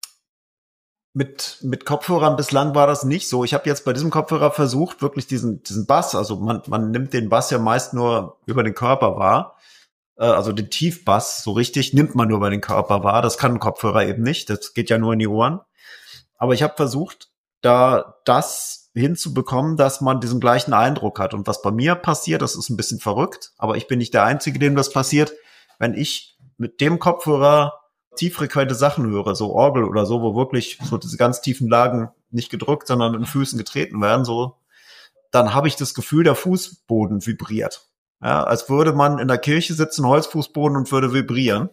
mit Kopfhörern bislang war das nicht so. Ich habe jetzt bei diesem Kopfhörer versucht, wirklich diesen Bass, also man nimmt den Bass ja meist nur über den Körper wahr, also den Tiefbass, so richtig nimmt man nur über den Körper wahr. Das kann ein Kopfhörer eben nicht, das geht ja nur in die Ohren. Aber ich habe versucht, da das hinzubekommen, dass man diesen gleichen Eindruck hat. Und was bei mir passiert, das ist ein bisschen verrückt, aber ich bin nicht der Einzige, dem das passiert, wenn ich mit dem Kopfhörer tieffrequente Sachen höre, so Orgel oder so, wo wirklich so diese ganz tiefen Lagen nicht gedrückt, sondern mit den Füßen getreten werden, so, dann habe ich das Gefühl, der Fußboden vibriert. Ja, als würde man in der Kirche sitzen, Holzfußboden, und würde vibrieren.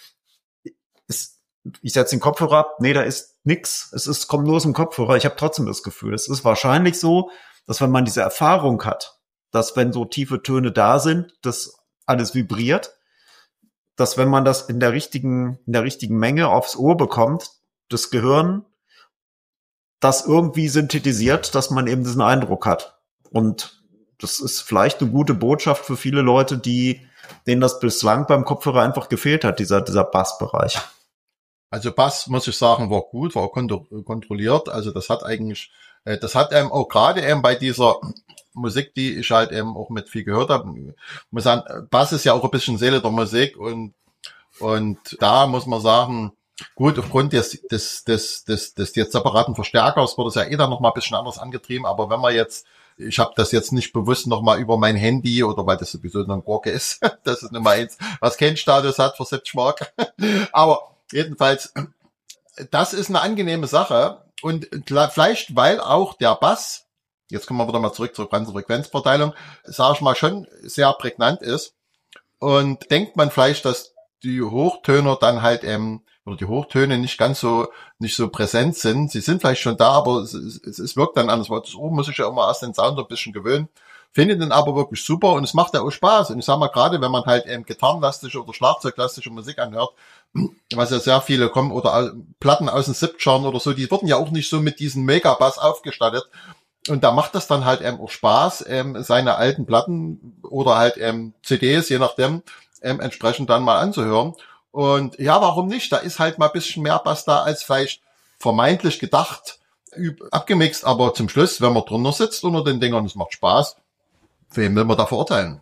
Ich setze den Kopfhörer ab, nee, da ist nix. Kommt nur aus dem Kopfhörer. Ich habe trotzdem das Gefühl. Es ist wahrscheinlich so, dass wenn man diese Erfahrung hat, dass wenn so tiefe Töne da sind, das alles vibriert, dass wenn man das in der richtigen Menge aufs Ohr bekommt, das Gehirn das irgendwie synthetisiert, dass man eben diesen Eindruck hat. Und das ist vielleicht eine gute Botschaft für viele Leute, denen das bislang beim Kopfhörer einfach gefehlt hat, dieser Bassbereich. Also Bass, muss ich sagen, war gut, war kontrolliert. Also das hat eben auch gerade eben bei dieser Musik, die ich halt eben auch mit viel gehört habe, muss sagen, Bass ist ja auch ein bisschen Seele der Musik und da muss man sagen, gut, aufgrund des jetzt separaten Verstärkers wird es ja dann noch mal ein bisschen anders angetrieben, aber wenn man jetzt, ich habe das jetzt nicht bewusst noch mal über mein Handy oder weil das sowieso ein Gurke ist, das ist Nummer 1, was kein Status hat für 70 Mark, aber jedenfalls, das ist eine angenehme Sache und vielleicht, weil auch der Bass, jetzt kommen wir wieder mal zurück zur ganzen Frequenzverteilung, sage ich mal, schon sehr prägnant ist und denkt man vielleicht, dass die Hochtöner dann halt oder die Hochtöne nicht so präsent sind. Sie sind vielleicht schon da, aber es wirkt dann anders, weil das Ohr muss sich ja immer erst den Sound ein bisschen gewöhnen. Finde den aber wirklich super und es macht ja auch Spaß. Und ich sag mal, gerade wenn man halt gitarrenlastische oder schlagzeuglastische Musik anhört, was ja sehr viele kommen, oder Platten aus den 70ern oder so, die wurden ja auch nicht so mit diesem Megabass aufgestattet. Und da macht das dann halt auch Spaß, seine alten Platten oder halt CDs, je nachdem, entsprechend dann mal anzuhören. Und ja, warum nicht? Da ist halt mal ein bisschen mehr Bass da als vielleicht vermeintlich gedacht, abgemixt, aber zum Schluss, wenn man drunter sitzt unter den Dingern, es macht Spaß, wen will man da verurteilen?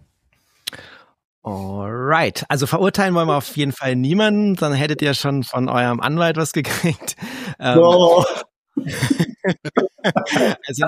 Alright, also verurteilen wollen wir auf jeden Fall niemanden, dann hättet ihr schon von eurem Anwalt was gekriegt. Oh. Also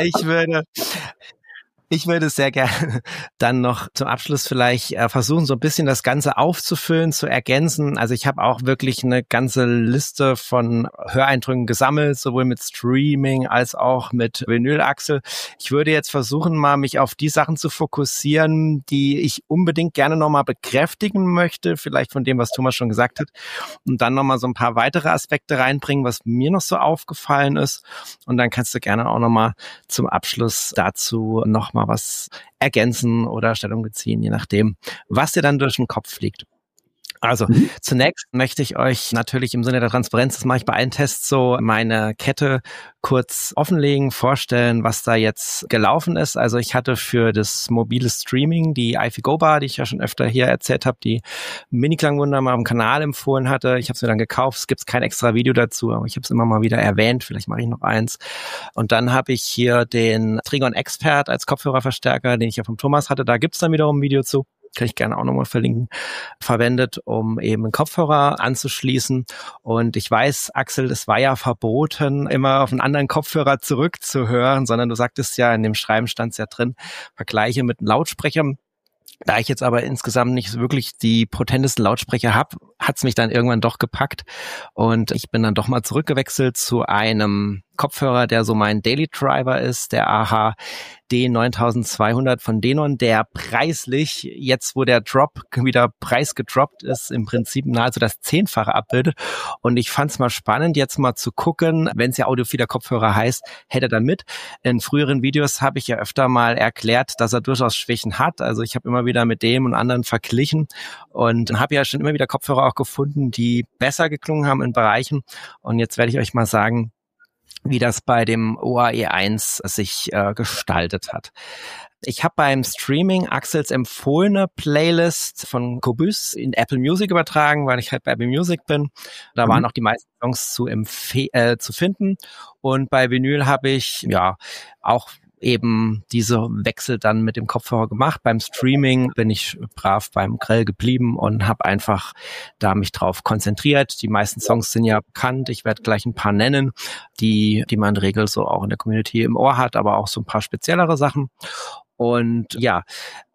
ich würde sehr gerne dann noch zum Abschluss vielleicht versuchen, so ein bisschen das Ganze aufzufüllen, zu ergänzen. Also ich habe auch wirklich eine ganze Liste von Höreindrücken gesammelt, sowohl mit Streaming als auch mit Vinyl, Axel. Ich würde jetzt versuchen, mal mich auf die Sachen zu fokussieren, die ich unbedingt gerne nochmal bekräftigen möchte, vielleicht von dem, was Thomas schon gesagt hat, und dann nochmal so ein paar weitere Aspekte reinbringen, was mir noch so aufgefallen ist. Und dann kannst du gerne auch nochmal zum Abschluss dazu nochmal was ergänzen oder Stellung beziehen, je nachdem, was dir dann durch den Kopf fliegt. Also zunächst möchte ich euch natürlich im Sinne der Transparenz, das mache ich bei allen Tests so, meine Kette kurz offenlegen, vorstellen, was da jetzt gelaufen ist. Also ich hatte für das mobile Streaming die iFigo Bar, die ich ja schon öfter hier erzählt habe, die Mini-Klangwunder mal am Kanal empfohlen hatte. Ich habe es mir dann gekauft, es gibt kein extra Video dazu, aber ich habe es immer mal wieder erwähnt, vielleicht mache ich noch eins. Und dann habe ich hier den Trigon Expert als Kopfhörerverstärker, den ich ja vom Thomas hatte, da gibt es dann wiederum ein Video zu. Kann ich gerne auch nochmal verlinken, verwendet, um eben einen Kopfhörer anzuschließen. Und ich weiß, Axel, es war ja verboten, immer auf einen anderen Kopfhörer zurückzuhören, sondern du sagtest ja, in dem Schreiben stand es ja drin, Vergleiche mit einem Lautsprecher. Da ich jetzt aber insgesamt nicht wirklich die potentesten Lautsprecher habe, hat es mich dann irgendwann doch gepackt und ich bin dann doch mal zurückgewechselt zu einem Kopfhörer, der so mein Daily Driver ist, der AHD 9200 von Denon, der preislich, jetzt wo der Drop wieder preisgedroppt ist, im Prinzip nahezu das 10-fache abbildet. Und ich fand es mal spannend, jetzt mal zu gucken, wenn es ja audiophiler Kopfhörer heißt, hätte er dann mit. In früheren Videos habe ich ja öfter mal erklärt, dass er durchaus Schwächen hat. Also ich habe immer wieder mit dem und anderen verglichen und habe ja schon immer wieder Kopfhörer auch gefunden, die besser geklungen haben in Bereichen. Und jetzt werde ich euch mal sagen, wie das bei dem OAE 1 sich gestaltet hat. Ich habe beim Streaming Axels empfohlene Playlist von Qobuz in Apple Music übertragen, weil ich halt bei Apple Music bin. Da waren auch die meisten Songs zu finden. Und bei Vinyl habe ich ja auch eben diese Wechsel dann mit dem Kopfhörer gemacht. Beim Streaming bin ich brav beim Grell geblieben und habe einfach da mich drauf konzentriert. Die meisten Songs sind ja bekannt. Ich werde gleich ein paar nennen, die man in der Regel so auch in der Community im Ohr hat, aber auch so ein paar speziellere Sachen. Und ja,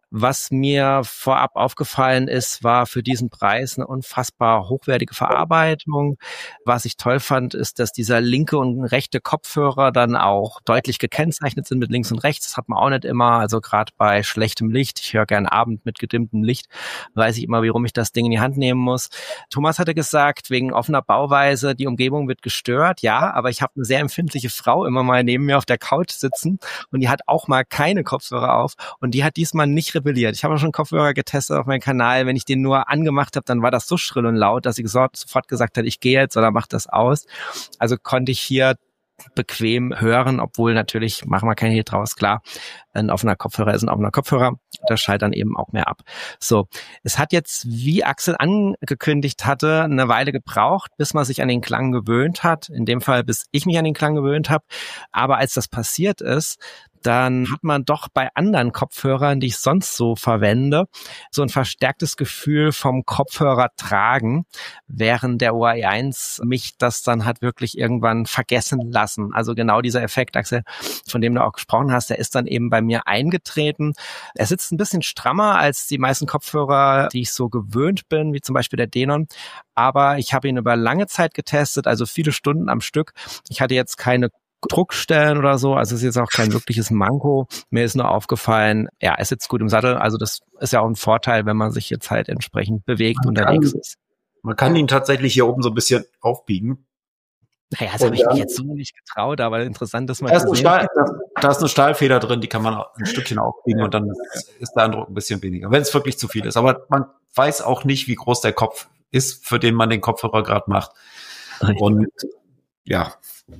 Was mir vorab aufgefallen ist, war für diesen Preis eine unfassbar hochwertige Verarbeitung. Was ich toll fand, ist, dass dieser linke und rechte Kopfhörer dann auch deutlich gekennzeichnet sind mit links und rechts. Das hat man auch nicht immer. Also gerade bei schlechtem Licht, ich höre gern Abend mit gedimmtem Licht, weiß ich immer, warum ich das Ding in die Hand nehmen muss. Thomas hatte gesagt, wegen offener Bauweise, die Umgebung wird gestört. Ja, aber ich habe eine sehr empfindliche Frau immer mal neben mir auf der Couch sitzen und die hat auch mal keine Kopfhörer auf und die hat diesmal nicht rebelliert. Ich habe schon Kopfhörer getestet auf meinem Kanal. Wenn ich den nur angemacht habe, dann war das so schrill und laut, dass sie sofort gesagt hat, ich gehe jetzt oder mach das aus. Also konnte ich hier bequem hören, obwohl natürlich, machen wir kein Hehl draus, klar, ein offener Kopfhörer ist ein offener Kopfhörer, das schaltet dann eben auch mehr ab. So, es hat jetzt, wie Axel angekündigt hatte, eine Weile gebraucht, bis man sich an den Klang gewöhnt hat, in dem Fall, bis ich mich an den Klang gewöhnt habe, aber als das passiert ist, dann hat man doch bei anderen Kopfhörern, die ich sonst so verwende, so ein verstärktes Gefühl vom Kopfhörer tragen, während der OAE 1 mich das dann hat wirklich irgendwann vergessen lassen. Also genau dieser Effekt, Axel, von dem du auch gesprochen hast, der ist dann eben bei mir eingetreten. Er sitzt ein bisschen strammer als die meisten Kopfhörer, die ich so gewöhnt bin, wie zum Beispiel der Denon. Aber ich habe ihn über lange Zeit getestet, also viele Stunden am Stück. Ich hatte jetzt keine Druckstellen oder so, also es ist jetzt auch kein wirkliches Manko. Mir ist nur aufgefallen, ja, er sitzt gut im Sattel, also das ist ja auch ein Vorteil, wenn man sich jetzt halt entsprechend bewegt unterwegs ist. Man kann ihn tatsächlich hier oben so ein bisschen aufbiegen. Naja, das habe ich mich jetzt so nicht getraut, aber interessant, dass man da ist eine Stahlfeder drin, die kann man ein Stückchen aufbiegen und dann ist der Eindruck ein bisschen weniger, wenn es wirklich zu viel ist. Aber man weiß auch nicht, wie groß der Kopf ist, für den man den Kopfhörer gerade macht. Richtig. Und ja.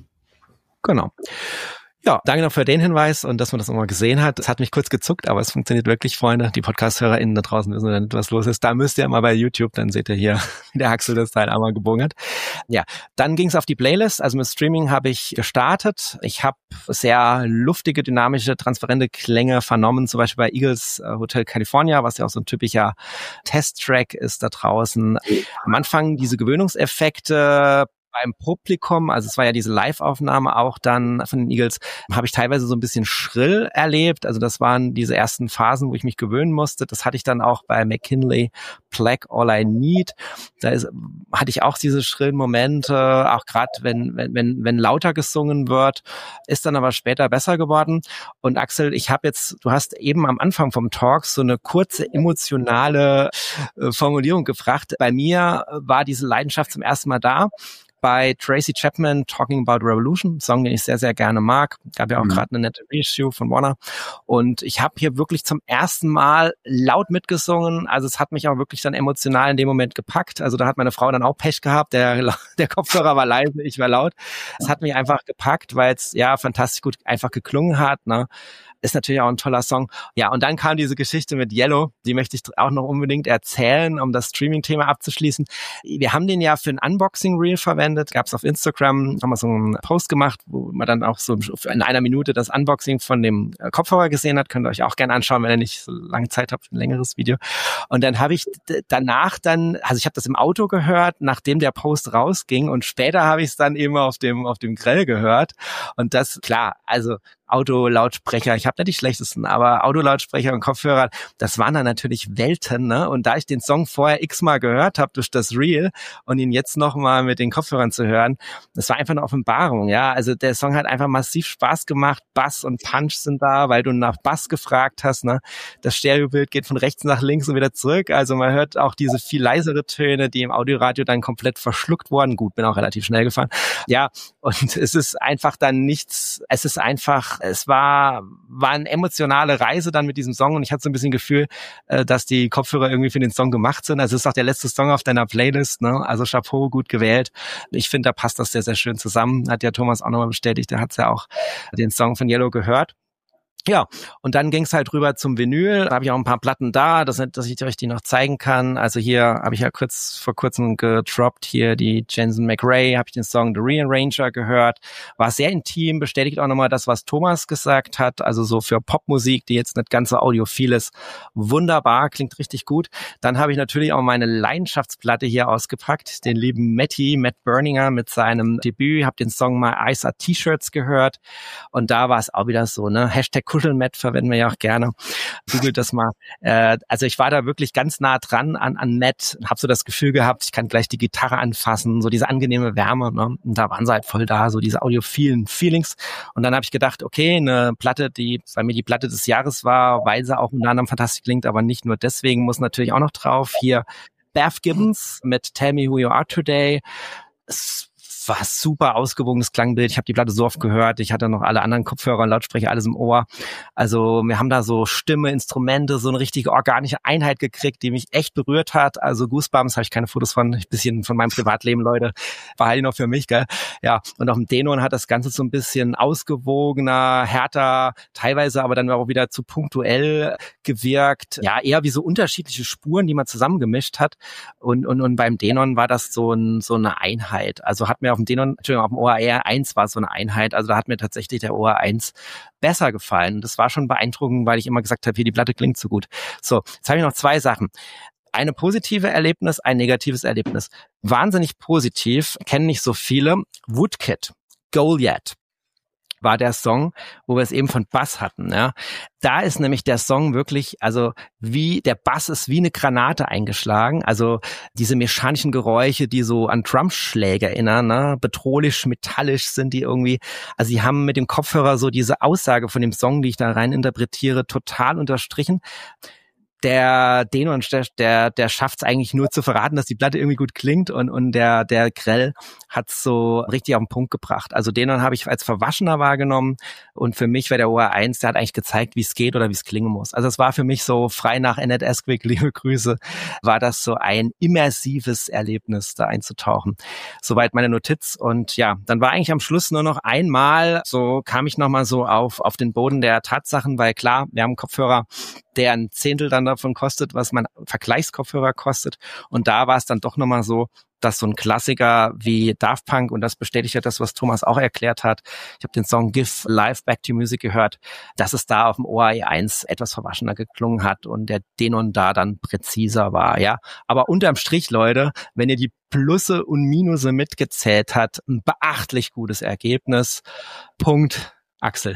Genau. Ja, danke noch für den Hinweis und dass man das nochmal gesehen hat. Es hat mich kurz gezuckt, aber es funktioniert wirklich, Freunde. Die Podcast-HörerInnen da draußen wissen dann nicht, was los ist. Da müsst ihr mal bei YouTube, dann seht ihr hier, wie der Axel das Teil einmal gebogen hat. Ja, dann ging es auf die Playlist. Also mit Streaming habe ich gestartet. Ich habe sehr luftige, dynamische, transparente Klänge vernommen, zum Beispiel bei Eagles Hotel California, was ja auch so ein typischer Test-Track ist da draußen. Am Anfang diese Gewöhnungseffekte beim Publikum, also es war ja diese Live-Aufnahme auch dann von den Eagles, habe ich teilweise so ein bisschen schrill erlebt. Also das waren diese ersten Phasen, wo ich mich gewöhnen musste. Das hatte ich dann auch bei McKinley Plaque All I Need. Hatte ich auch diese schrillen Momente, auch gerade wenn lauter gesungen wird, ist dann aber später besser geworden. Und Axel, du hast eben am Anfang vom Talk so eine kurze emotionale Formulierung gebracht. Bei mir war diese Leidenschaft zum ersten Mal da. Bei Tracy Chapman, Talking About Revolution, Song, den ich sehr, sehr gerne mag. Gab ja auch gerade eine nette Reissue von Warner. Und ich habe hier wirklich zum ersten Mal laut mitgesungen. Also es hat mich auch wirklich dann emotional in dem Moment gepackt. Also da hat meine Frau dann auch Pech gehabt. Der Kopfhörer war leise, ich war laut. Es hat mich einfach gepackt, weil es ja fantastisch gut einfach geklungen hat, ne? Ist natürlich auch ein toller Song. Ja, und dann kam diese Geschichte mit Yellow, die möchte ich auch noch unbedingt erzählen, um das Streaming-Thema abzuschließen. Wir haben den ja für ein Unboxing-Reel verwendet, gab es auf Instagram, haben wir so einen Post gemacht, wo man dann auch so in einer Minute das Unboxing von dem Kopfhörer gesehen hat. Könnt ihr euch auch gerne anschauen, wenn ihr nicht so lange Zeit habt für ein längeres Video. Und dann habe ich danach also ich habe das im Auto gehört, nachdem der Post rausging und später habe ich es dann eben auf dem Grell gehört. Und das, klar, also Autolautsprecher, ich habe nicht die schlechtesten, aber Autolautsprecher und Kopfhörer, das waren dann natürlich Welten, ne? Und da ich den Song vorher x-mal gehört habe durch das Reel und ihn jetzt nochmal mit den Kopfhörern zu hören, das war einfach eine Offenbarung, ja? Also der Song hat einfach massiv Spaß gemacht, Bass und Punch sind da, weil du nach Bass gefragt hast, ne? Das Stereobild geht von rechts nach links und wieder zurück, also man hört auch diese viel leisere Töne, die im Audioradio dann komplett verschluckt wurden. Gut, bin auch relativ schnell gefahren. Ja, und es ist einfach dann nichts, es war eine emotionale Reise dann mit diesem Song und ich hatte so ein bisschen Gefühl, dass die Kopfhörer irgendwie für den Song gemacht sind. Also es ist auch der letzte Song auf deiner Playlist, ne? Also Chapeau, gut gewählt. Ich finde, da passt das sehr, sehr schön zusammen. Hat ja Thomas auch nochmal bestätigt, der hat ja auch den Song von Yellow gehört. Ja, und dann ging's halt rüber zum Vinyl. Da habe ich auch ein paar Platten da, dass ich euch die noch zeigen kann. Also hier habe ich ja vor kurzem gedroppt, hier die Jensen McRae, habe ich den Song The Rearranger gehört. War sehr intim, bestätigt auch nochmal das, was Thomas gesagt hat. Also so für Popmusik, die jetzt nicht ganz so audiophil ist. Wunderbar, klingt richtig gut. Dann habe ich natürlich auch meine Leidenschaftsplatte hier ausgepackt, den lieben Matt Berninger mit seinem Debüt. Habe den Song My Eyes Are T-Shirts gehört. Und da war es auch wieder so, ne? Hashtag Kuschelmat verwenden wir ja auch gerne. Googelt das mal. Also ich war da wirklich ganz nah dran an Matt, habe so das Gefühl gehabt, ich kann gleich die Gitarre anfassen, so diese angenehme Wärme, ne? Und da waren sie halt voll da, so diese audiophilen Feelings. Und dann habe ich gedacht, okay, eine Platte, die bei mir die Platte des Jahres war, weil sie auch unter anderem fantastisch klingt, aber nicht nur deswegen, muss natürlich auch noch drauf. Hier Beth Gibbons mit Tell Me Who You Are Today. Es war super ausgewogenes Klangbild. Ich habe die Platte so oft gehört. Ich hatte noch alle anderen Kopfhörer und Lautsprecher, alles im Ohr. Also wir haben da so Stimme, Instrumente, so eine richtige organische Einheit gekriegt, die mich echt berührt hat. Also Goosebumps, habe ich keine Fotos von, ein bisschen von meinem Privatleben, Leute. Behalte ich noch für mich, gell? Ja, und auf dem Denon hat das Ganze so ein bisschen ausgewogener, härter, teilweise aber dann auch wieder zu punktuell gewirkt. Ja, eher wie so unterschiedliche Spuren, die man zusammengemischt hat. Und beim Denon war das so eine Einheit. Also hat mir auf dem OAR 1 war es so eine Einheit. Also da hat mir tatsächlich der OAR 1 besser gefallen. Das war schon beeindruckend, weil ich immer gesagt habe, hier, die Platte klingt so gut. So, jetzt habe ich noch 2 Sachen. Eine positive Erlebnis, ein negatives Erlebnis. Wahnsinnig positiv, kennen nicht so viele. Woodkid, Goliath war der Song, wo wir es eben von Bass hatten. Ja. Da ist nämlich der Song wirklich, also wie der Bass ist wie eine Granate eingeschlagen. Also diese mechanischen Geräusche, die so an Drumschläge erinnern, ne? Bedrohlich, metallisch sind die irgendwie. Also sie haben mit dem Kopfhörer so diese Aussage von dem Song, die ich da rein interpretiere, total unterstrichen. Der Denon, der schafft es eigentlich nur zu verraten, dass die Platte irgendwie gut klingt und der Grell hat's so richtig auf den Punkt gebracht. Also Denon habe ich als verwaschener wahrgenommen und für mich war der OR 1, der hat eigentlich gezeigt, wie es geht oder wie es klingen muss. Also es war für mich so frei nach Annette Esquick, liebe Grüße, war das so ein immersives Erlebnis, da einzutauchen. Soweit meine Notiz und ja, dann war eigentlich am Schluss nur noch einmal, so kam ich nochmal so auf den Boden der Tatsachen, weil klar, wir haben einen Kopfhörer, der ein Zehntel dann davon kostet, was mein Vergleichskopfhörer kostet. Und da war es dann doch nochmal so, dass so ein Klassiker wie Daft Punk, und das bestätigt ja das, was Thomas auch erklärt hat, ich habe den Song Give Life Back to Music gehört, dass es da auf dem OAE 1 etwas verwaschener geklungen hat und der Denon da dann präziser war, ja. Aber unterm Strich, Leute, wenn ihr die Plusse und Minusse mitgezählt habt, ein beachtlich gutes Ergebnis. Punkt, Axel.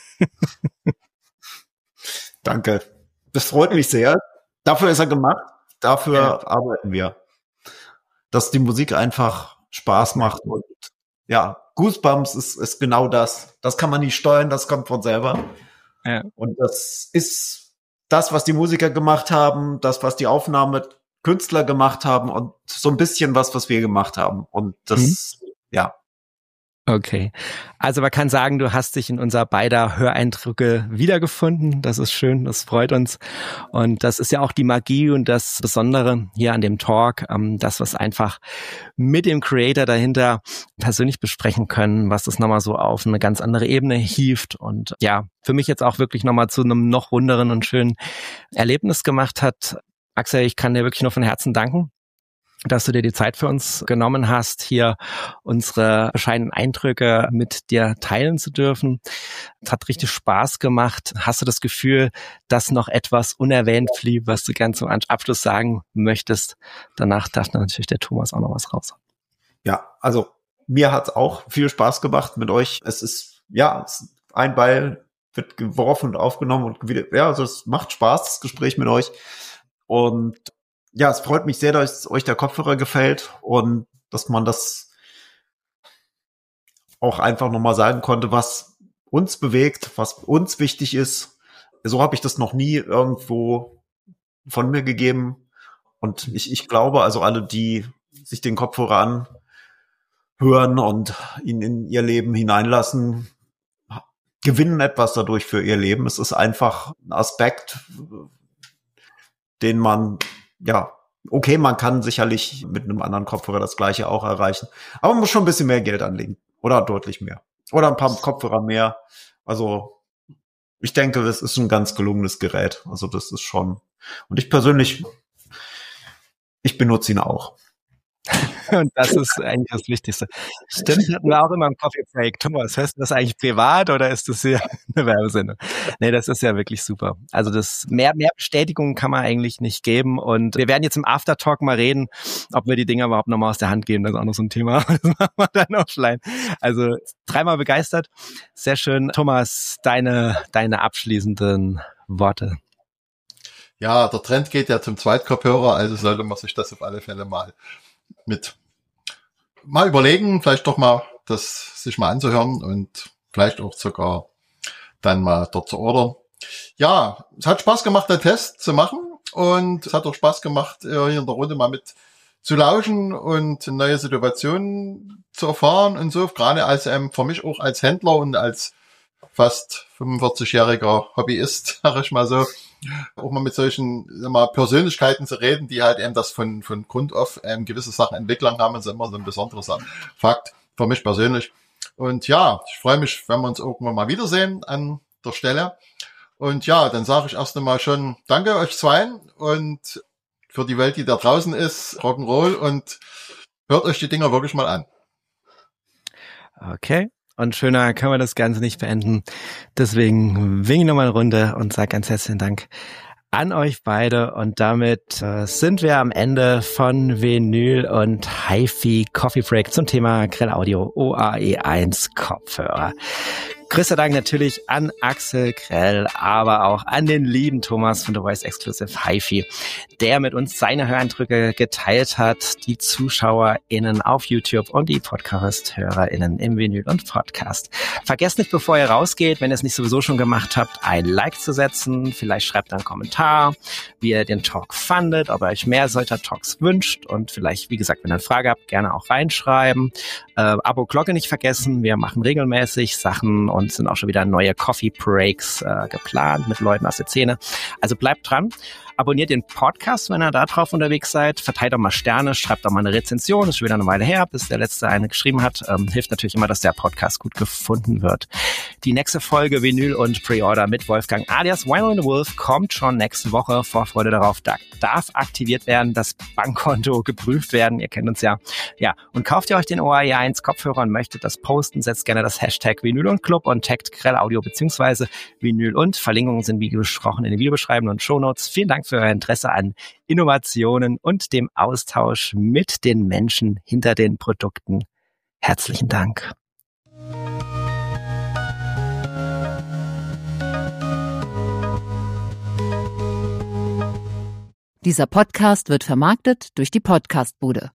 Danke. Das freut mich sehr. Dafür ist er gemacht. Dafür arbeiten wir. Dass die Musik einfach Spaß macht. Und ja, Goosebumps ist genau das. Das kann man nicht steuern, das kommt von selber. Ja. Und das ist das, was die Musiker gemacht haben, das, was die Aufnahmekünstler gemacht haben und so ein bisschen was wir gemacht haben. Und das, ja. Okay, also man kann sagen, du hast dich in unser beider Höreindrücke wiedergefunden. Das ist schön, das freut uns. Und das ist ja auch die Magie und das Besondere hier an dem Talk, das, was einfach mit dem Creator dahinter persönlich besprechen können, was das nochmal so auf eine ganz andere Ebene hieft und ja, für mich jetzt auch wirklich nochmal zu einem noch runderen und schönen Erlebnis gemacht hat. Axel, ich kann dir wirklich nur von Herzen danken, dass du dir die Zeit für uns genommen hast, hier unsere bescheidenen Eindrücke mit dir teilen zu dürfen. Es hat richtig Spaß gemacht. Hast du das Gefühl, dass noch etwas unerwähnt blieb, was du gern zum Abschluss sagen möchtest? Danach darf natürlich der Thomas auch noch was raus. Ja, also mir hat's auch viel Spaß gemacht mit euch. Es ist, ja, ein Ball wird geworfen und aufgenommen und wieder, ja, also es macht Spaß, das Gespräch mit euch. Und ja, es freut mich sehr, dass euch der Kopfhörer gefällt und dass man das auch einfach nochmal sagen konnte, was uns bewegt, was uns wichtig ist. So habe ich das noch nie irgendwo von mir gegeben. Und ich glaube, also alle, die sich den Kopfhörer anhören und ihn in ihr Leben hineinlassen, gewinnen etwas dadurch für ihr Leben. Es ist einfach ein Aspekt, den man, ja, okay, man kann sicherlich mit einem anderen Kopfhörer das Gleiche auch erreichen. Aber man muss schon ein bisschen mehr Geld anlegen. Oder deutlich mehr. Oder ein paar Kopfhörer mehr. Also, ich denke, es ist ein ganz gelungenes Gerät. Also, das ist schon. Und ich persönlich, ich benutze ihn auch. Und das ist eigentlich das Wichtigste. Stimmt, hatten wir auch immer im Coffee Break. Thomas, hörst du das eigentlich privat oder ist das hier eine Werbesendung? Nee, das ist ja wirklich super. Also das mehr Bestätigung kann man eigentlich nicht geben. Und wir werden jetzt im Aftertalk mal reden, ob wir die Dinger überhaupt nochmal aus der Hand geben. Das ist auch noch so ein Thema. Das machen wir dann offline. Also dreimal begeistert. Sehr schön. Thomas, deine abschließenden Worte. Ja, der Trend geht ja zum Zweitkopfhörer, also sollte man sich das auf alle Fälle mal überlegen, vielleicht doch mal das sich mal anzuhören und vielleicht auch sogar dann mal dort zu ordern. Ja, es hat Spaß gemacht, den Test zu machen und es hat auch Spaß gemacht, hier in der Runde mal mit zu lauschen und neue Situationen zu erfahren und so, gerade als für mich auch als Händler und als fast 45-jähriger Hobbyist, sag ich mal so, auch mal mit solchen Persönlichkeiten zu reden, die halt eben das von Grund auf gewisse Sachen Entwicklung haben, ist immer so ein besonderer Fakt für mich persönlich. Und ja, ich freue mich, wenn wir uns irgendwann mal wiedersehen an der Stelle. Und ja, dann sage ich erst einmal schon danke euch zweien und für die Welt, die da draußen ist, Rock'n'Roll und hört euch die Dinger wirklich mal an. Okay. Und schöner können wir das Ganze nicht beenden. Deswegen winke ich nochmal eine Runde und sage ganz herzlichen Dank an euch beide. Und damit sind wir am Ende von Vinyl und HiFi Coffee Break zum Thema Grell Audio OAE1 Kopfhörer. Größter Dank natürlich an Axel Grell, aber auch an den lieben Thomas von The Voice Exclusive HiFi, der mit uns seine Höreindrücke geteilt hat, die ZuschauerInnen auf YouTube und die Podcast-HörerInnen im Vinyl und Podcast. Vergesst nicht, bevor ihr rausgeht, wenn ihr es nicht sowieso schon gemacht habt, ein Like zu setzen. Vielleicht schreibt einen Kommentar, wie ihr den Talk fandet, ob ihr euch mehr solcher Talks wünscht und vielleicht, wie gesagt, wenn ihr eine Frage habt, gerne auch reinschreiben. Abo, Glocke nicht vergessen. Wir machen regelmäßig Sachen und sind auch schon wieder neue Coffee Breaks geplant mit Leuten aus der Szene. Also bleibt dran. Abonniert den Podcast, wenn ihr da drauf unterwegs seid. Verteilt auch mal Sterne, schreibt auch mal eine Rezension. Ist schon wieder eine Weile her, bis der letzte eine geschrieben hat. Hilft natürlich immer, dass der Podcast gut gefunden wird. Die nächste Folge Vinyl und Pre-Order mit Wolfgang alias Vinyl and the Wolf kommt schon nächste Woche. Vorfreude darauf. Da darf aktiviert werden, das Bankkonto geprüft werden. Ihr kennt uns ja. Ja, und kauft ihr euch den OAE1 Kopfhörer und möchtet das posten, setzt gerne das Hashtag Vinyl und Club und taggt Grell Audio bzw. Vinyl und. Verlinkungen sind wie besprochen in den Videobeschreibungen und Shownotes. Vielen Dank für euer Interesse an Innovationen und dem Austausch mit den Menschen hinter den Produkten. Herzlichen Dank. Dieser Podcast wird vermarktet durch die Podcastbude.